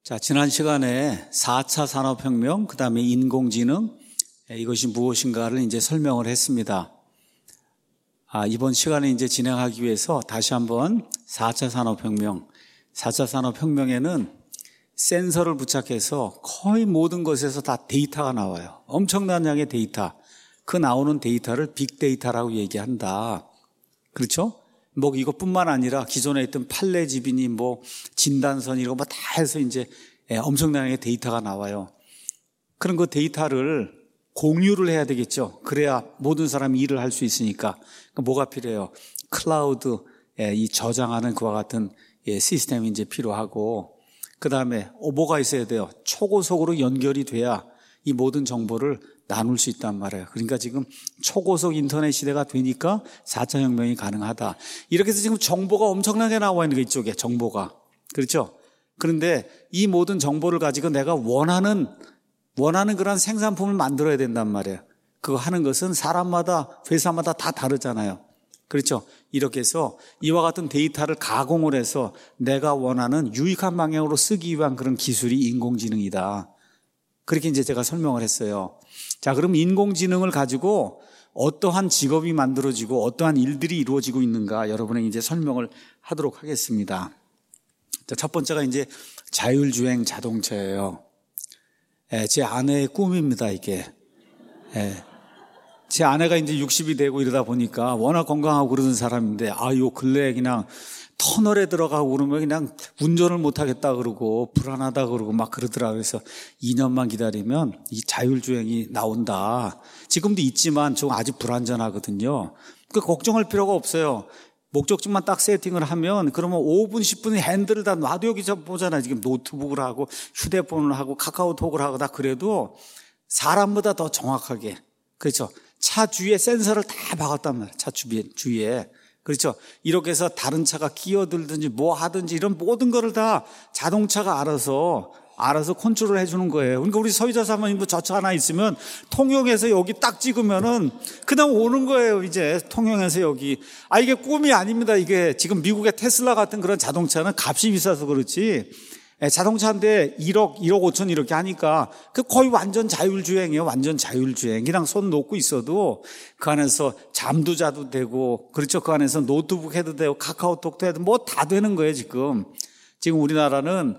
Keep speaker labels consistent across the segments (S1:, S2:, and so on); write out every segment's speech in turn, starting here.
S1: 자, 지난 시간에 4차 산업혁명, 그 다음에 인공지능, 이것이 무엇인가를 이제 설명을 했습니다. 이번 시간에 이제 진행하기 위해서 다시 한번 4차 산업혁명에는 센서를 부착해서 거의 모든 것에서 다 데이터가 나와요. 엄청난 양의 데이터. 그 나오는 데이터를 빅데이터라고 얘기한다. 그렇죠? 뭐 이것뿐만 아니라 기존에 있던 판례집이니 뭐 진단선 이런 거 다 해서 이제 엄청난 양의 데이터가 나와요. 그런 그 데이터를 공유를 해야 되겠죠. 그래야 모든 사람이 일을 할 수 있으니까. 뭐가 필요해요? 클라우드, 이 저장하는 그와 같은 시스템이 이제 필요하고, 그 다음에 뭐가 있어야 돼요? 초고속으로 연결이 돼야 이 모든 정보를 나눌 수 있단 말이에요. 그러니까 지금 초고속 인터넷 시대가 되니까 4차 혁명이 가능하다. 이렇게 해서 지금 정보가 엄청나게 나와 있는 거 이쪽에 정보가. 그렇죠? 그런데 이 모든 정보를 가지고 내가 원하는 그런 생산품을 만들어야 된단 말이에요. 그거 하는 것은 사람마다, 회사마다 다 다르잖아요. 그렇죠? 이렇게 해서 이와 같은 데이터를 가공을 해서 내가 원하는 유익한 방향으로 쓰기 위한 그런 기술이 인공지능이다. 그렇게 이제 제가 설명을 했어요. 자, 그럼 인공지능을 가지고 어떠한 직업이 만들어지고 어떠한 일들이 이루어지고 있는가 여러분에게 이제 설명을 하도록 하겠습니다. 자, 첫 번째가 이제 자율주행 자동차예요. 제 아내의 꿈입니다, 이게. 제 아내가 이제 60이 되고 이러다 보니까 워낙 건강하고 그러던 사람인데, 요 근래에 그냥 터널에 들어가고 그러면 그냥 운전을 못하겠다 그러고 불안하다 그러고 막 그러더라. 그래서 2년만 기다리면 이 자율주행이 나온다. 지금도 있지만 좀 아직 불안전하거든요. 걱정할 필요가 없어요. 목적지만 딱 세팅을 하면 그러면 5분, 10분에 핸들을 다 놔도 여기 보잖아요. 지금 노트북을 하고 휴대폰을 하고 카카오톡을 하고 다 그래도 사람보다 더 정확하게. 그렇죠. 차 주위에 센서를 다 박았단 말이에요. 차 주위에. 그렇죠. 이렇게 해서 다른 차가 끼어들든지 뭐 하든지 이런 모든 거를 다 자동차가 알아서 컨트롤 해주는 거예요. 그러니까 우리 서희자 사모님도 저 차 하나 있으면 통영에서 여기 딱 찍으면은 그냥 오는 거예요. 이제 통영에서 여기. 이게 꿈이 아닙니다. 이게 지금 미국의 테슬라 같은 그런 자동차는 값이 비싸서 그렇지. 자동차인데 1억 5천 이렇게 하니까 그 거의 완전 자율주행이에요. 완전 자율주행. 그냥 손 놓고 있어도 그 안에서 잠도 자도 되고, 그렇죠. 그 안에서 노트북 해도 되고 카카오톡도 해도 뭐 다 되는 거예요. 지금 우리나라는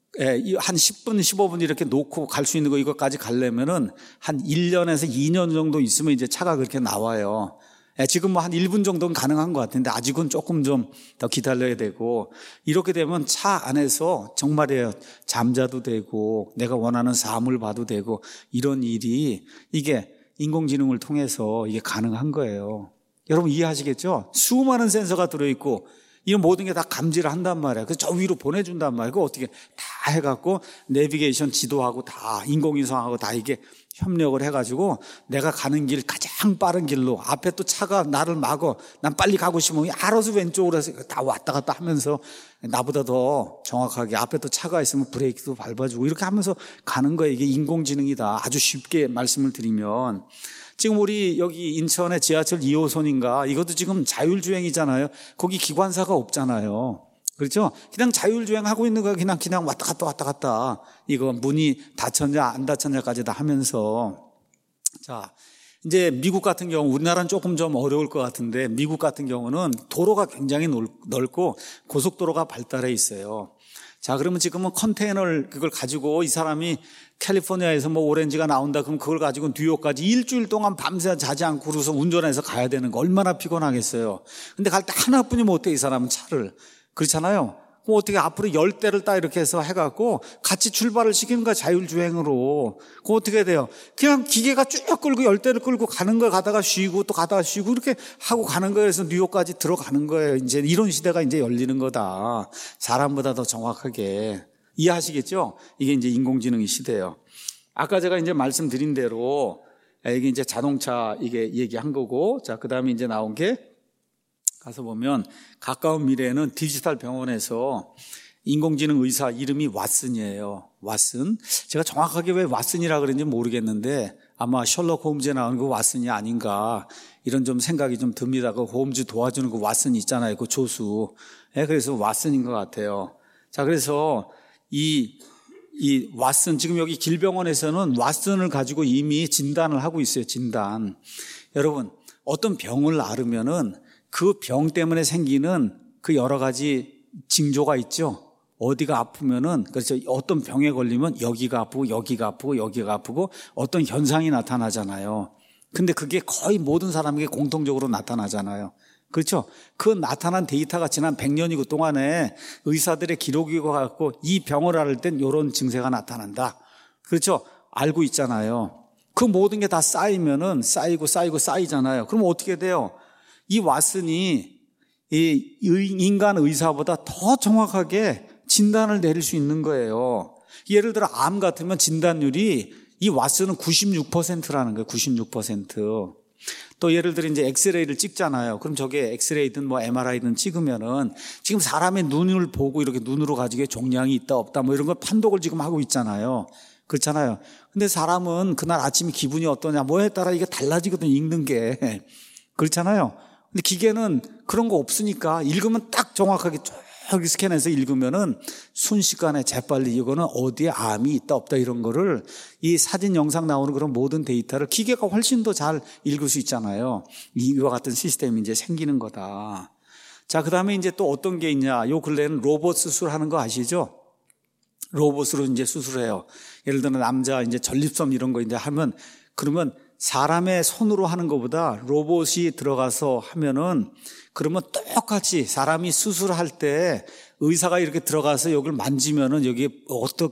S1: 한 10분 15분 이렇게 놓고 갈 수 있는 거 이것까지 가려면은 한 1년에서 2년 정도 있으면 이제 차가 그렇게 나와요. 지금 뭐 한 1분 정도는 가능한 것 같은데 아직은 조금 좀 더 기다려야 되고, 이렇게 되면 차 안에서 정말이에요. 잠자도 되고 내가 원하는 사물 봐도 되고 이런 일이 이게 인공지능을 통해서 이게 가능한 거예요. 여러분 이해하시겠죠? 수많은 센서가 들어있고 이런 모든 게 다 감지를 한단 말이에요. 그래서 저 위로 보내준단 말이에요. 그거 어떻게 다 해갖고 내비게이션 지도하고 다 인공위성하고 다 이게 협력을 해가지고 내가 가는 길 가장 빠른 길로, 앞에 또 차가 나를 막어 난 빨리 가고 싶으면 알아서 왼쪽으로 해서 다 왔다 갔다 하면서 나보다 더 정확하게, 앞에 또 차가 있으면 브레이크도 밟아주고 이렇게 하면서 가는 거예요. 이게 인공지능이다. 아주 쉽게 말씀을 드리면, 지금 우리 여기 인천의 지하철 2호선인가 이것도 지금 자율주행이잖아요. 거기 기관사가 없잖아요. 그렇죠? 그냥 자율주행하고 있는 거야. 그냥 왔다 갔다. 이거 문이 닫혔냐 안 닫혔냐까지 다 하면서. 자, 이제 미국 같은 경우, 우리나라는 조금 좀 어려울 것 같은데 미국 같은 경우는 도로가 굉장히 넓고 고속도로가 발달해 있어요. 자, 그러면 지금은 컨테이너를 그걸 가지고 이 사람이 캘리포니아에서 뭐 오렌지가 나온다 그럼 그걸 가지고 뉴욕까지 일주일 동안 밤새 자지 않고 그러고서 운전해서 가야 되는 거 얼마나 피곤하겠어요. 근데 갈 때 하나뿐이면 어때, 이 사람은 차를. 그렇잖아요. 그럼 어떻게 앞으로 10대를 딱 이렇게 해서 해갖고 같이 출발을 시키는 거야, 자율주행으로. 그럼 어떻게 돼요? 그냥 기계가 쭉 끌고 10대를 끌고 가는 거예요. 가다가 쉬고 또 가다가 쉬고 이렇게 하고 가는 거예요. 그래서 뉴욕까지 들어가는 거예요. 이제 이런 시대가 이제 열리는 거다. 사람보다 더 정확하게. 이해하시겠죠? 이게 이제 인공지능의 시대예요. 아까 제가 이제 말씀드린 대로 이게 이제 자동차 이게 얘기한 거고, 자, 그 다음에 이제 나온 게 가서 보면 가까운 미래에는 디지털 병원에서 인공지능 의사 이름이 왓슨이에요. 왓슨. 제가 정확하게 왜 왓슨이라 그랬는지 모르겠는데 아마 셜록 홈즈에 나오는 그 왓슨이 아닌가 이런 좀 생각이 좀 듭니다. 그 홈즈 도와주는 그 왓슨 있잖아요. 그 조수. 그래서 왓슨인 것 같아요. 자, 그래서 이 이 왓슨, 지금 여기 길병원에서는 왓슨을 가지고 이미 진단을 하고 있어요. 진단. 여러분, 어떤 병을 앓으면은 그 병 때문에 생기는 그 여러 가지 징조가 있죠. 어디가 아프면은, 그래서 어떤 병에 걸리면 여기가 아프고 여기가 아프고 여기가 아프고 어떤 현상이 나타나잖아요. 근데 그게 거의 모든 사람에게 공통적으로 나타나잖아요. 그렇죠? 그 나타난 데이터가 지난 100년이고 동안에 의사들의 기록이 갖고 이 병을 앓을 땐 이런 증세가 나타난다. 그렇죠? 알고 있잖아요. 그 모든 게 다 쌓이면은 쌓이잖아요. 그럼 어떻게 돼요? 이 왓슨이 이 인간 의사보다 더 정확하게 진단을 내릴 수 있는 거예요. 예를 들어 암 같으면 진단율이 이 왓슨은 96%라는 거예요. 96%. 또 예를 들어 이제 엑스레이를 찍잖아요. 그럼 저게 엑스레이든 뭐 MRI든 찍으면은 지금 사람의 눈을 보고 이렇게 눈으로 가지고 종양이 있다 없다 뭐 이런 걸 판독을 지금 하고 있잖아요. 그렇잖아요. 근데 사람은 그날 아침에 기분이 어떠냐 뭐에 따라 이게 달라지거든, 읽는 게. 그렇잖아요. 근데 기계는 그런 거 없으니까 읽으면 딱 정확하게 저기 스캔해서 읽으면은 순식간에 재빨리 이거는 어디에 암이 있다 없다 이런 거를 이 사진 영상 나오는 그런 모든 데이터를 기계가 훨씬 더 잘 읽을 수 있잖아요. 이와 같은 시스템이 이제 생기는 거다. 자, 그다음에 이제 또 어떤 게 있냐? 요 근래에는 로봇 수술하는 거 아시죠? 로봇으로 이제 수술해요. 예를 들어 남자 이제 전립선 이런 거 이제 하면 그러면 사람의 손으로 하는 것보다 로봇이 들어가서 하면은 그러면 똑같이 사람이 수술할 때 의사가 이렇게 들어가서 여기를 만지면은 여기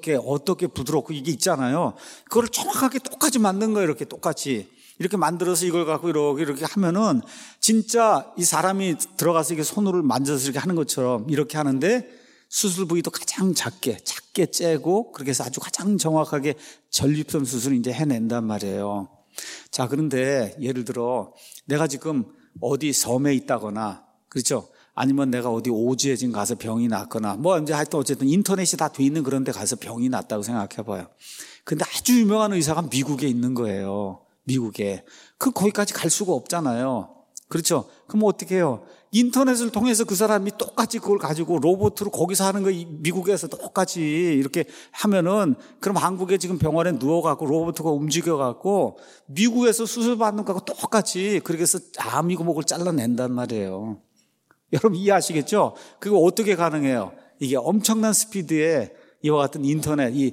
S1: 어떻게 부드럽고 이게 있잖아요. 그걸 정확하게 똑같이 만든 거예요. 이렇게 똑같이. 이렇게 만들어서 이걸 갖고 이렇게 하면은 진짜 이 사람이 들어가서 이렇게 손으로 만져서 이렇게 하는 것처럼 이렇게 하는데 수술 부위도 가장 작게 째고 그렇게 해서 아주 가장 정확하게 전립선 수술을 이제 해낸단 말이에요. 자, 그런데 예를 들어 내가 지금 어디 섬에 있다거나, 그렇죠? 아니면 내가 어디 오지에 지금 가서 병이 났거나, 뭐 이제 하여튼 어쨌든 인터넷이 다 돼 있는 그런 데 가서 병이 났다고 생각해 봐요. 근데 아주 유명한 의사가 미국에 있는 거예요. 미국에. 거기까지 갈 수가 없잖아요. 그렇죠? 그럼 어떻게 해요? 인터넷을 통해서 그 사람이 똑같이 그걸 가지고 로봇으로 거기서 하는 거 미국에서 똑같이 이렇게 하면은 그럼 한국에 지금 병원에 누워갖고 로봇가 움직여갖고 미국에서 수술받는 거하고 똑같이 그렇게 해서 암이고 목을 잘라낸단 말이에요. 여러분 이해하시겠죠? 그거 어떻게 가능해요? 이게 엄청난 스피드의 이와 같은 인터넷, 이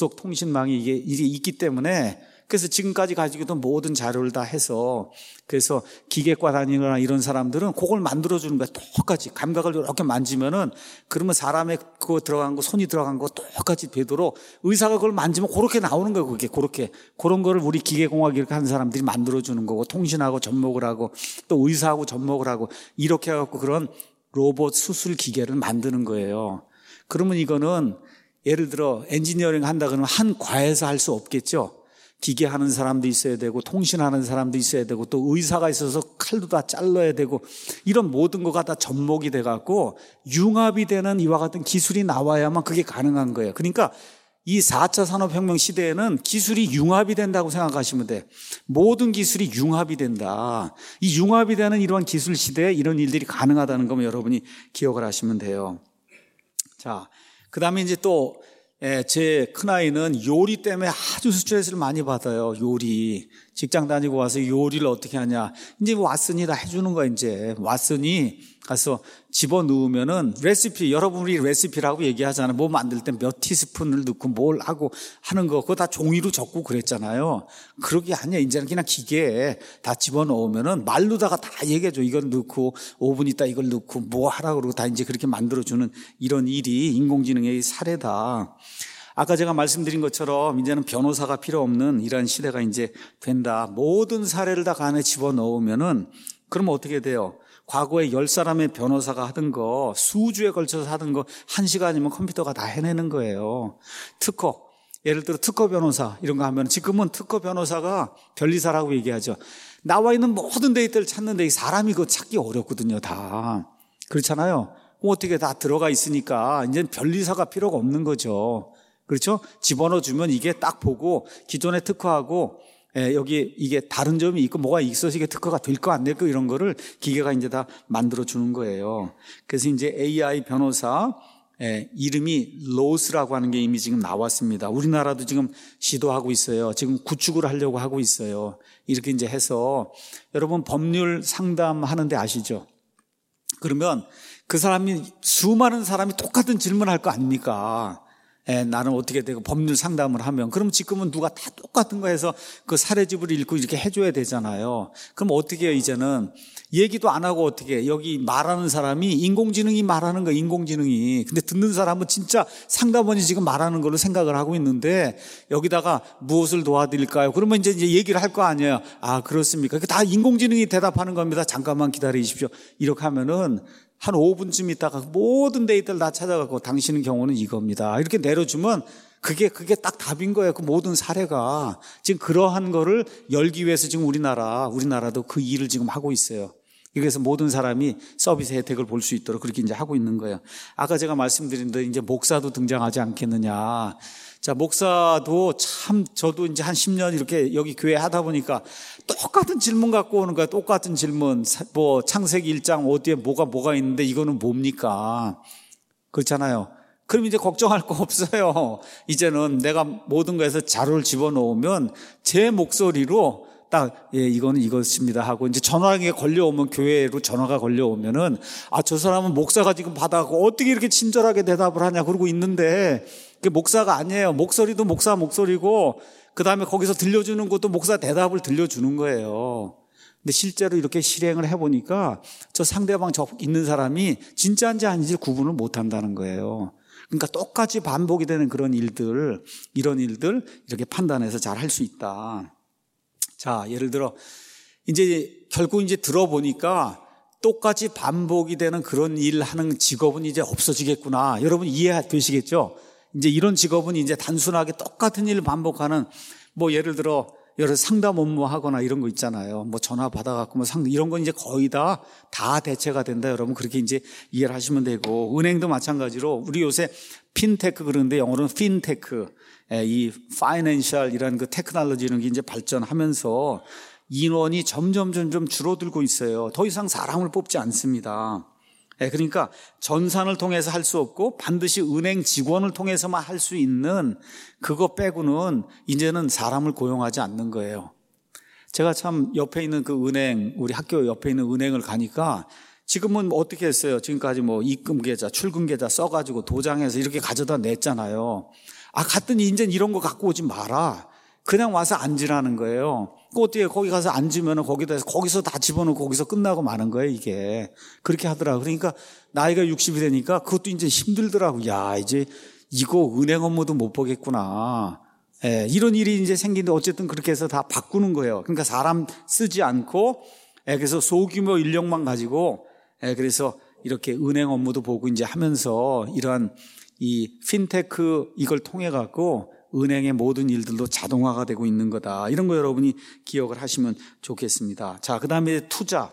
S1: 고속통신망이 이게 있기 때문에 그래서 지금까지 가지고 있던 모든 자료를 다 해서 그래서 기계과 다니거나 이런 사람들은 그걸 만들어주는 거야. 똑같이 감각을 이렇게 만지면은 그러면 사람의 그거 들어간 거 손이 들어간 거 똑같이 되도록 의사가 그걸 만지면 그렇게 나오는 거예요. 그게 그렇게 그런 거를 우리 기계공학 이렇게 하는 사람들이 만들어주는 거고 통신하고 접목을 하고 또 의사하고 접목을 하고 이렇게 해갖고 그런 로봇 수술 기계를 만드는 거예요. 그러면 이거는 예를 들어 엔지니어링 한다 그러면 한 과에서 할 수 없겠죠. 기계 하는 사람도 있어야 되고 통신하는 사람도 있어야 되고 또 의사가 있어서 칼도 다 잘라야 되고 이런 모든 거가 다 접목이 돼갖고 융합이 되는 이와 같은 기술이 나와야만 그게 가능한 거예요. 그러니까 이 4차 산업혁명 시대에는 기술이 융합이 된다고 생각하시면 돼. 모든 기술이 융합이 된다. 이 융합이 되는 이러한 기술 시대에 이런 일들이 가능하다는 거면 여러분이 기억을 하시면 돼요. 자, 그 다음에 이제 또 제 큰아이는 요리 때문에 아주 스트레스를 많이 받아요. 요리. 직장 다니고 와서 요리를 어떻게 하냐. 이제 왓슨이 다 해주는 거야, 이제. 왓슨이 가서 집어넣으면은 레시피, 여러분이 레시피라고 얘기하잖아요. 뭐 만들 때 몇 티스푼을 넣고 뭘 하고 하는 거, 그거 다 종이로 적고 그랬잖아요. 그러게 아니야. 이제는 그냥 기계에 다 집어넣으면은 말로다가 다 얘기해줘. 이걸 넣고 5분 있다 이걸 넣고 뭐 하라 그러고 다 이제 그렇게 만들어주는 이런 일이 인공지능의 사례다. 아까 제가 말씀드린 것처럼 이제는 변호사가 필요 없는 이런 시대가 이제 된다. 모든 사례를 다 그 안에 집어넣으면은 그러면 어떻게 돼요? 과거에 10사람의 변호사가 하던 거 수주에 걸쳐서 하던 거 1시간이면 컴퓨터가 다 해내는 거예요. 특허. 예를 들어 특허 변호사 이런 거 하면 지금은 특허 변호사가 변리사라고 얘기하죠. 나와 있는 모든 데이터를 찾는데 이 사람이 그거 찾기 어렵거든요. 다. 그렇잖아요. 어떻게 다 들어가 있으니까 이제 변리사가 필요가 없는 거죠. 그렇죠? 집어넣어 주면 이게 딱 보고 기존의 특허하고 여기 이게 다른 점이 있고 뭐가 있어서 이게 특허가 될 거 안 될 거 이런 거를 기계가 이제 다 만들어 주는 거예요. 그래서 이제 AI 변호사 이름이 로스라고 하는 게 이미 지금 나왔습니다. 우리나라도 지금 시도하고 있어요. 지금 구축을 하려고 하고 있어요. 이렇게 이제 해서 여러분 법률 상담하는데 아시죠? 그러면 그 사람이 수많은 사람이 똑같은 질문할 거 아닙니까? 나는 어떻게 되고 법률 상담을 하면 그럼 지금은 누가 다 똑같은 거 해서 그 사례집을 읽고 이렇게 해줘야 되잖아요. 그럼 어떻게 해요? 이제는 얘기도 안 하고 어떻게 여기 말하는 사람이 인공지능이 말하는 거예요. 인공지능이. 근데 듣는 사람은 진짜 상담원이 지금 말하는 걸로 생각을 하고 있는데 여기다가 무엇을 도와드릴까요? 그러면 이제 얘기를 할 거 아니에요. 아 그렇습니까? 다 인공지능이 대답하는 겁니다. 잠깐만 기다리십시오. 이렇게 하면은 한 5분쯤 있다가 모든 데이터를 다 찾아가고 당신의 경우는 이겁니다. 이렇게 내려주면 그게 딱 답인 거예요. 그 모든 사례가. 지금 그러한 거를 열기 위해서 지금 우리나라도 그 일을 지금 하고 있어요. 그래서 모든 사람이 서비스 혜택을 볼 수 있도록 그렇게 이제 하고 있는 거예요. 아까 제가 말씀드린 대로 이제 목사도 등장하지 않겠느냐. 자, 목사도 참 저도 이제 한 10년 이렇게 여기 교회 하다 보니까 똑같은 질문 갖고 오는 거야. 똑같은 질문. 뭐 창세기 1장 어디에 뭐가 있는데 이거는 뭡니까? 그렇잖아요. 그럼 이제 걱정할 거 없어요. 이제는 내가 모든 거에서 자료를 집어넣으면 제 목소리로 딱, 이거는 이것입니다 하고, 이제 전화가 걸려오면, 교회로 전화가 걸려오면은, 저 사람은 목사가 지금 받아가고, 어떻게 이렇게 친절하게 대답을 하냐, 그러고 있는데, 그게 목사가 아니에요. 목소리도 목사 목소리고, 그 다음에 거기서 들려주는 것도 목사 대답을 들려주는 거예요. 근데 실제로 이렇게 실행을 해보니까, 저 상대방 있는 사람이 진짜인지 아닌지 구분을 못 한다는 거예요. 그러니까 똑같이 반복이 되는 그런 일들, 이런 일들, 이렇게 판단해서 잘 할 수 있다. 자, 예를 들어, 이제 결국 이제 들어보니까 똑같이 반복이 되는 그런 일 하는 직업은 이제 없어지겠구나. 여러분 이해되시겠죠? 이제 이런 직업은 이제 단순하게 똑같은 일을 반복하는, 뭐 예를 들어, 여러 상담 업무 하거나 이런 거 있잖아요. 뭐 전화 받아갖고 뭐 이런 건 이제 거의 다 대체가 된다. 여러분 그렇게 이제 이해를 하시면 되고, 은행도 마찬가지로 우리 요새 핀테크 그러는데 영어로는 핀테크. 이 파이낸셜이라는 그 테크놀로지 이런 게 이제 발전하면서 인원이 점점 줄어들고 있어요. 더 이상 사람을 뽑지 않습니다. 그러니까 전산을 통해서 할 수 없고 반드시 은행 직원을 통해서만 할 수 있는 그거 빼고는 이제는 사람을 고용하지 않는 거예요. 제가 참 옆에 있는 그 은행, 우리 학교 옆에 있는 은행을 가니까 지금은 어떻게 했어요? 지금까지 뭐 입금 계좌, 출금 계좌 써가지고 도장해서 이렇게 가져다 냈잖아요. 갔더니 이제 이런 거 갖고 오지 마라. 그냥 와서 앉으라는 거예요. 어떻게 거기 가서 앉으면 거기서 다 집어넣고 거기서 끝나고 마는 거예요, 이게. 그렇게 하더라고요. 그러니까 나이가 60이 되니까 그것도 이제 힘들더라고요. 야, 이제 이거 은행 업무도 못 보겠구나. 이런 일이 이제 생기는데 어쨌든 그렇게 해서 다 바꾸는 거예요. 그러니까 사람 쓰지 않고, 그래서 소규모 인력만 가지고, 그래서 이렇게 은행 업무도 보고 이제 하면서 이러한 이 핀테크 이걸 통해 갖고 은행의 모든 일들도 자동화가 되고 있는 거다. 이런 거 여러분이 기억을 하시면 좋겠습니다. 자, 그다음에 투자.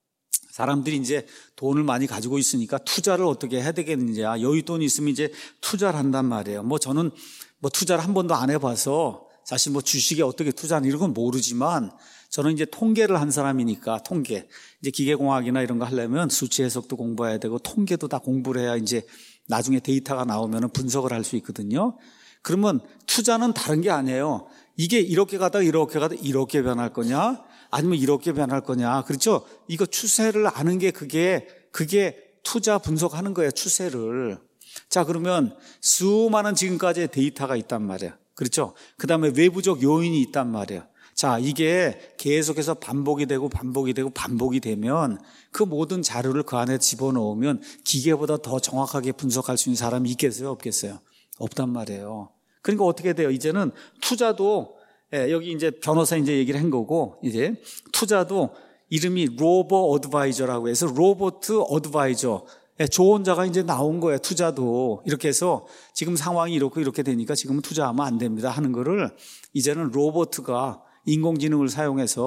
S1: 사람들이 이제 돈을 많이 가지고 있으니까 투자를 어떻게 해야 되겠는지, 여윳돈이 있으면 이제 투자를 한단 말이에요. 뭐 저는 뭐 투자를 한 번도 안 해봐서 사실 뭐 주식에 어떻게 투자하는 이런 건 모르지만 저는 이제 통계를 한 사람이니까 통계. 이제 기계공학이나 이런 거 하려면 수치 해석도 공부해야 되고 통계도 다 공부를 해야 이제 나중에 데이터가 나오면 분석을 할 수 있거든요. 그러면 투자는 다른 게 아니에요. 이게 이렇게 가다가 이렇게 변할 거냐? 아니면 이렇게 변할 거냐? 그렇죠? 이거 추세를 아는 게 그게 투자 분석하는 거예요. 추세를. 자, 그러면 수많은 지금까지의 데이터가 있단 말이에요. 그렇죠? 그 다음에 외부적 요인이 있단 말이에요. 자, 이게 계속해서 반복이 되면 그 모든 자료를 그 안에 집어넣으면 기계보다 더 정확하게 분석할 수 있는 사람이 있겠어요? 없겠어요? 없단 말이에요. 그러니까 어떻게 돼요? 이제는 투자도, 여기 이제 변호사 이제 얘기를 한 거고, 이제 투자도 이름이 로보 어드바이저라고 해서 로보트 어드바이저. 조언자가 이제 나온 거예요. 투자도. 이렇게 해서 지금 상황이 이렇게 되니까 지금은 투자하면 안 됩니다 하는 거를 이제는 로보트가 인공지능을 사용해서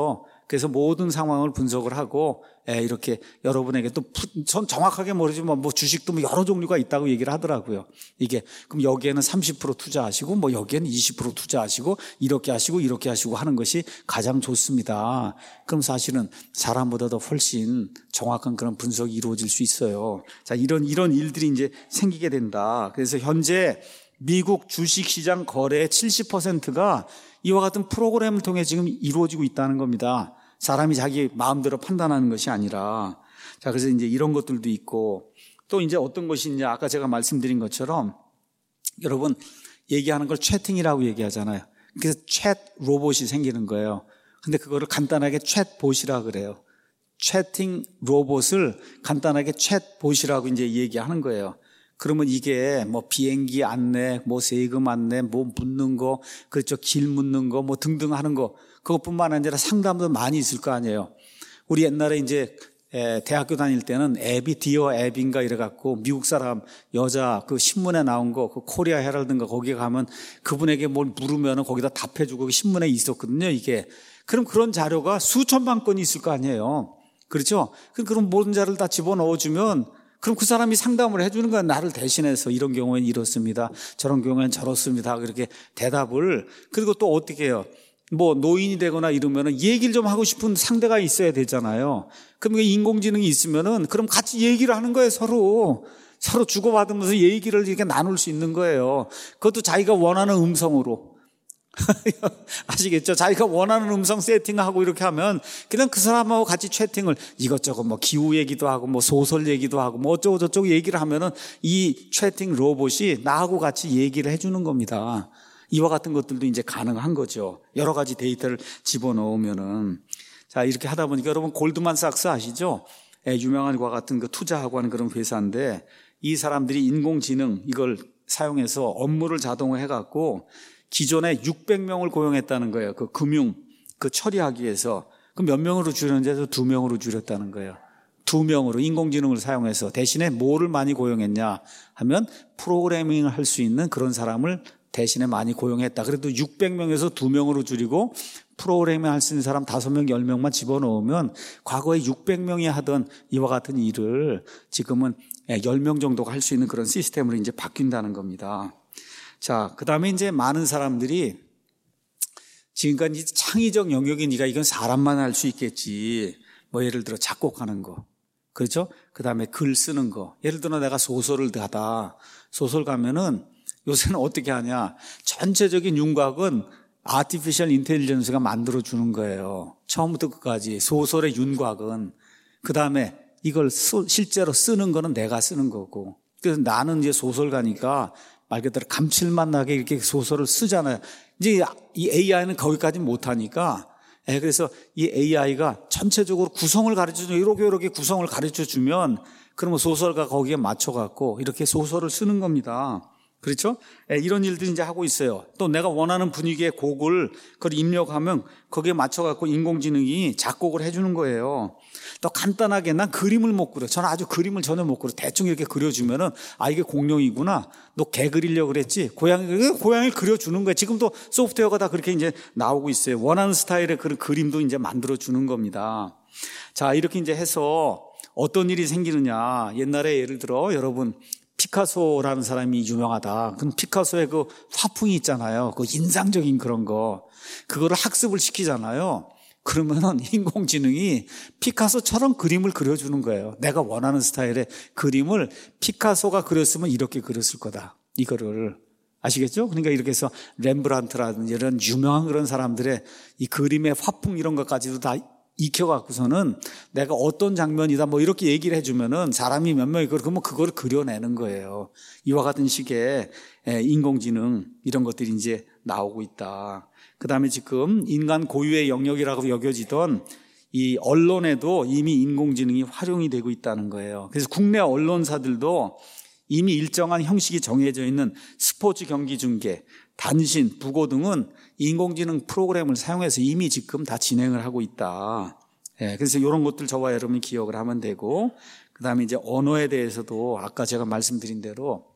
S1: 그래서 모든 상황을 분석을 하고 이렇게 여러분에게 또 전 정확하게 모르지만 뭐 주식도 뭐 여러 종류가 있다고 얘기를 하더라고요. 이게 그럼 여기에는 30% 투자하시고 뭐 여기에는 20% 투자하시고 이렇게 하시고 하는 것이 가장 좋습니다. 그럼 사실은 사람보다도 훨씬 정확한 그런 분석이 이루어질 수 있어요. 자, 이런 일들이 이제 생기게 된다. 그래서 현재 미국 주식시장 거래의 70%가 이와 같은 프로그램을 통해 지금 이루어지고 있다는 겁니다. 사람이 자기 마음대로 판단하는 것이 아니라. 자, 그래서 이제 이런 것들도 있고 또 이제 어떤 것이 이제 아까 제가 말씀드린 것처럼 여러분 얘기하는 걸 채팅이라고 얘기하잖아요. 그래서 챗 로봇이 생기는 거예요. 근데 그거를 간단하게 챗봇이라 그래요. 채팅 로봇을 간단하게 챗봇이라고 이제 얘기하는 거예요. 그러면 이게 뭐 비행기 안내, 뭐 세금 안내, 뭐 묻는 거, 그렇죠. 길 묻는 거, 뭐 등등 하는 거, 그것뿐만 아니라 상담도 많이 있을 거 아니에요. 우리 옛날에 이제 대학교 다닐 때는 앱이 디어 앱인가 이래갖고 미국 사람 여자 그 신문에 나온 거, 그 코리아 헤럴드인가 거기에 가면 그분에게 뭘 물으면은 거기다 답해주고 신문에 있었거든요, 이게. 그럼 그런 자료가 수천만 건이 있을 거 아니에요. 그렇죠? 그럼 모든 자료를 다 집어넣어주면 그럼 그 사람이 상담을 해주는 거야. 나를 대신해서 이런 경우에는 이렇습니다. 저런 경우에는 저렇습니다. 그렇게 대답을. 그리고 또 어떻게 해요? 뭐 노인이 되거나 이러면은 얘기를 좀 하고 싶은 상대가 있어야 되잖아요. 그럼 인공지능이 있으면은 그럼 같이 얘기를 하는 거예요. 서로 주고받으면서 얘기를 이렇게 나눌 수 있는 거예요. 그것도 자기가 원하는 음성으로. 아시겠죠? 자기가 원하는 음성 세팅하고 이렇게 하면 그냥 그 사람하고 같이 채팅을 이것저것 뭐 기후 얘기도 하고 뭐 소설 얘기도 하고 뭐 어쩌고 저쩌고 얘기를 하면은 이 채팅 로봇이 나하고 같이 얘기를 해주는 겁니다. 이와 같은 것들도 이제 가능한 거죠. 여러 가지 데이터를 집어넣으면은. 자, 이렇게 하다 보니까 여러분 골드만삭스 아시죠? 유명한 과 같은 그 투자하고 하는 그런 회사인데 이 사람들이 인공지능 이걸 사용해서 업무를 자동화해갖고 기존에 600명을 고용했다는 거예요. 그 금융, 그 처리하기 위해서. 그 몇 명으로 줄였는데도 2명으로 줄였다는 거예요. 2명으로 인공지능을 사용해서. 대신에 뭐를 많이 고용했냐 하면 프로그래밍을 할 수 있는 그런 사람을 대신에 많이 고용했다. 그래도 600명에서 2명으로 줄이고 프로그래밍 할 수 있는 사람 5명, 10명만 집어넣으면 과거에 600명이 하던 이와 같은 일을 지금은 10명 정도가 할 수 있는 그런 시스템으로 이제 바뀐다는 겁니다. 자, 그 다음에 이제 많은 사람들이 지금까지 창의적 영역이 네가 이건 사람만 할 수 있겠지. 뭐 예를 들어 작곡하는 거. 그렇죠? 그 다음에 글 쓰는 거. 예를 들어 내가 소설을 가다. 소설 가면은 요새는 어떻게 하냐. 전체적인 윤곽은 아티피셜 인텔리전스가 만들어주는 거예요. 처음부터 끝까지. 소설의 윤곽은. 그 다음에 이걸 실제로 쓰는 거는 내가 쓰는 거고. 그래서 나는 이제 소설가니까 말 그대로 감칠맛 나게 이렇게 소설을 쓰잖아요. 이제 이 AI는 거기까지 못하니까, 그래서 이 AI가 전체적으로 구성을 가르쳐주면, 이렇게 구성을 가르쳐주면, 그러면 소설가 거기에 맞춰갖고 이렇게 소설을 쓰는 겁니다. 그렇죠? 이런 일들이 이제 하고 있어요. 또 내가 원하는 분위기의 곡을 그걸 입력하면 거기에 맞춰갖고 인공지능이 작곡을 해주는 거예요. 또 간단하게 난 그림을 못 그려. 저는 아주 그림을 전혀 못 그려. 대충 이렇게 그려주면은 아, 이게 공룡이구나. 너 개 그리려고 그랬지? 고양이 그려주는 거예요. 지금도 소프트웨어가 다 그렇게 이제 나오고 있어요. 원하는 스타일의 그런 그림도 이제 만들어주는 겁니다. 자, 이렇게 이제 해서 어떤 일이 생기느냐. 옛날에 예를 들어 여러분 피카소라는 사람이 유명하다. 그럼 피카소의 그 화풍이 있잖아요. 그 인상적인 그런 거. 그거를 학습을 시키잖아요. 그러면은 인공지능이 피카소처럼 그림을 그려주는 거예요. 내가 원하는 스타일의 그림을 피카소가 그렸으면 이렇게 그렸을 거다. 이거를. 아시겠죠? 그러니까 이렇게 해서 렘브란트라든지 이런 유명한 그런 사람들의 이 그림의 화풍 이런 것까지도 다 익혀갖고서는 내가 어떤 장면이다 뭐 이렇게 얘기를 해주면은 사람이 몇 명이 그러면 그걸 그려내는 거예요. 이와 같은 식의 인공지능 이런 것들이 이제 나오고 있다. 그 다음에 지금 인간 고유의 영역이라고 여겨지던 이 언론에도 이미 인공지능이 활용이 되고 있다는 거예요. 그래서 국내 언론사들도 이미 일정한 형식이 정해져 있는 스포츠 경기 중계, 단신, 부고 등은 인공지능 프로그램을 사용해서 이미 지금 다 진행을 하고 있다. 그래서 이런 것들 저와 여러분이 기억을 하면 되고, 그 다음에 이제 언어에 대해서도 아까 제가 말씀드린 대로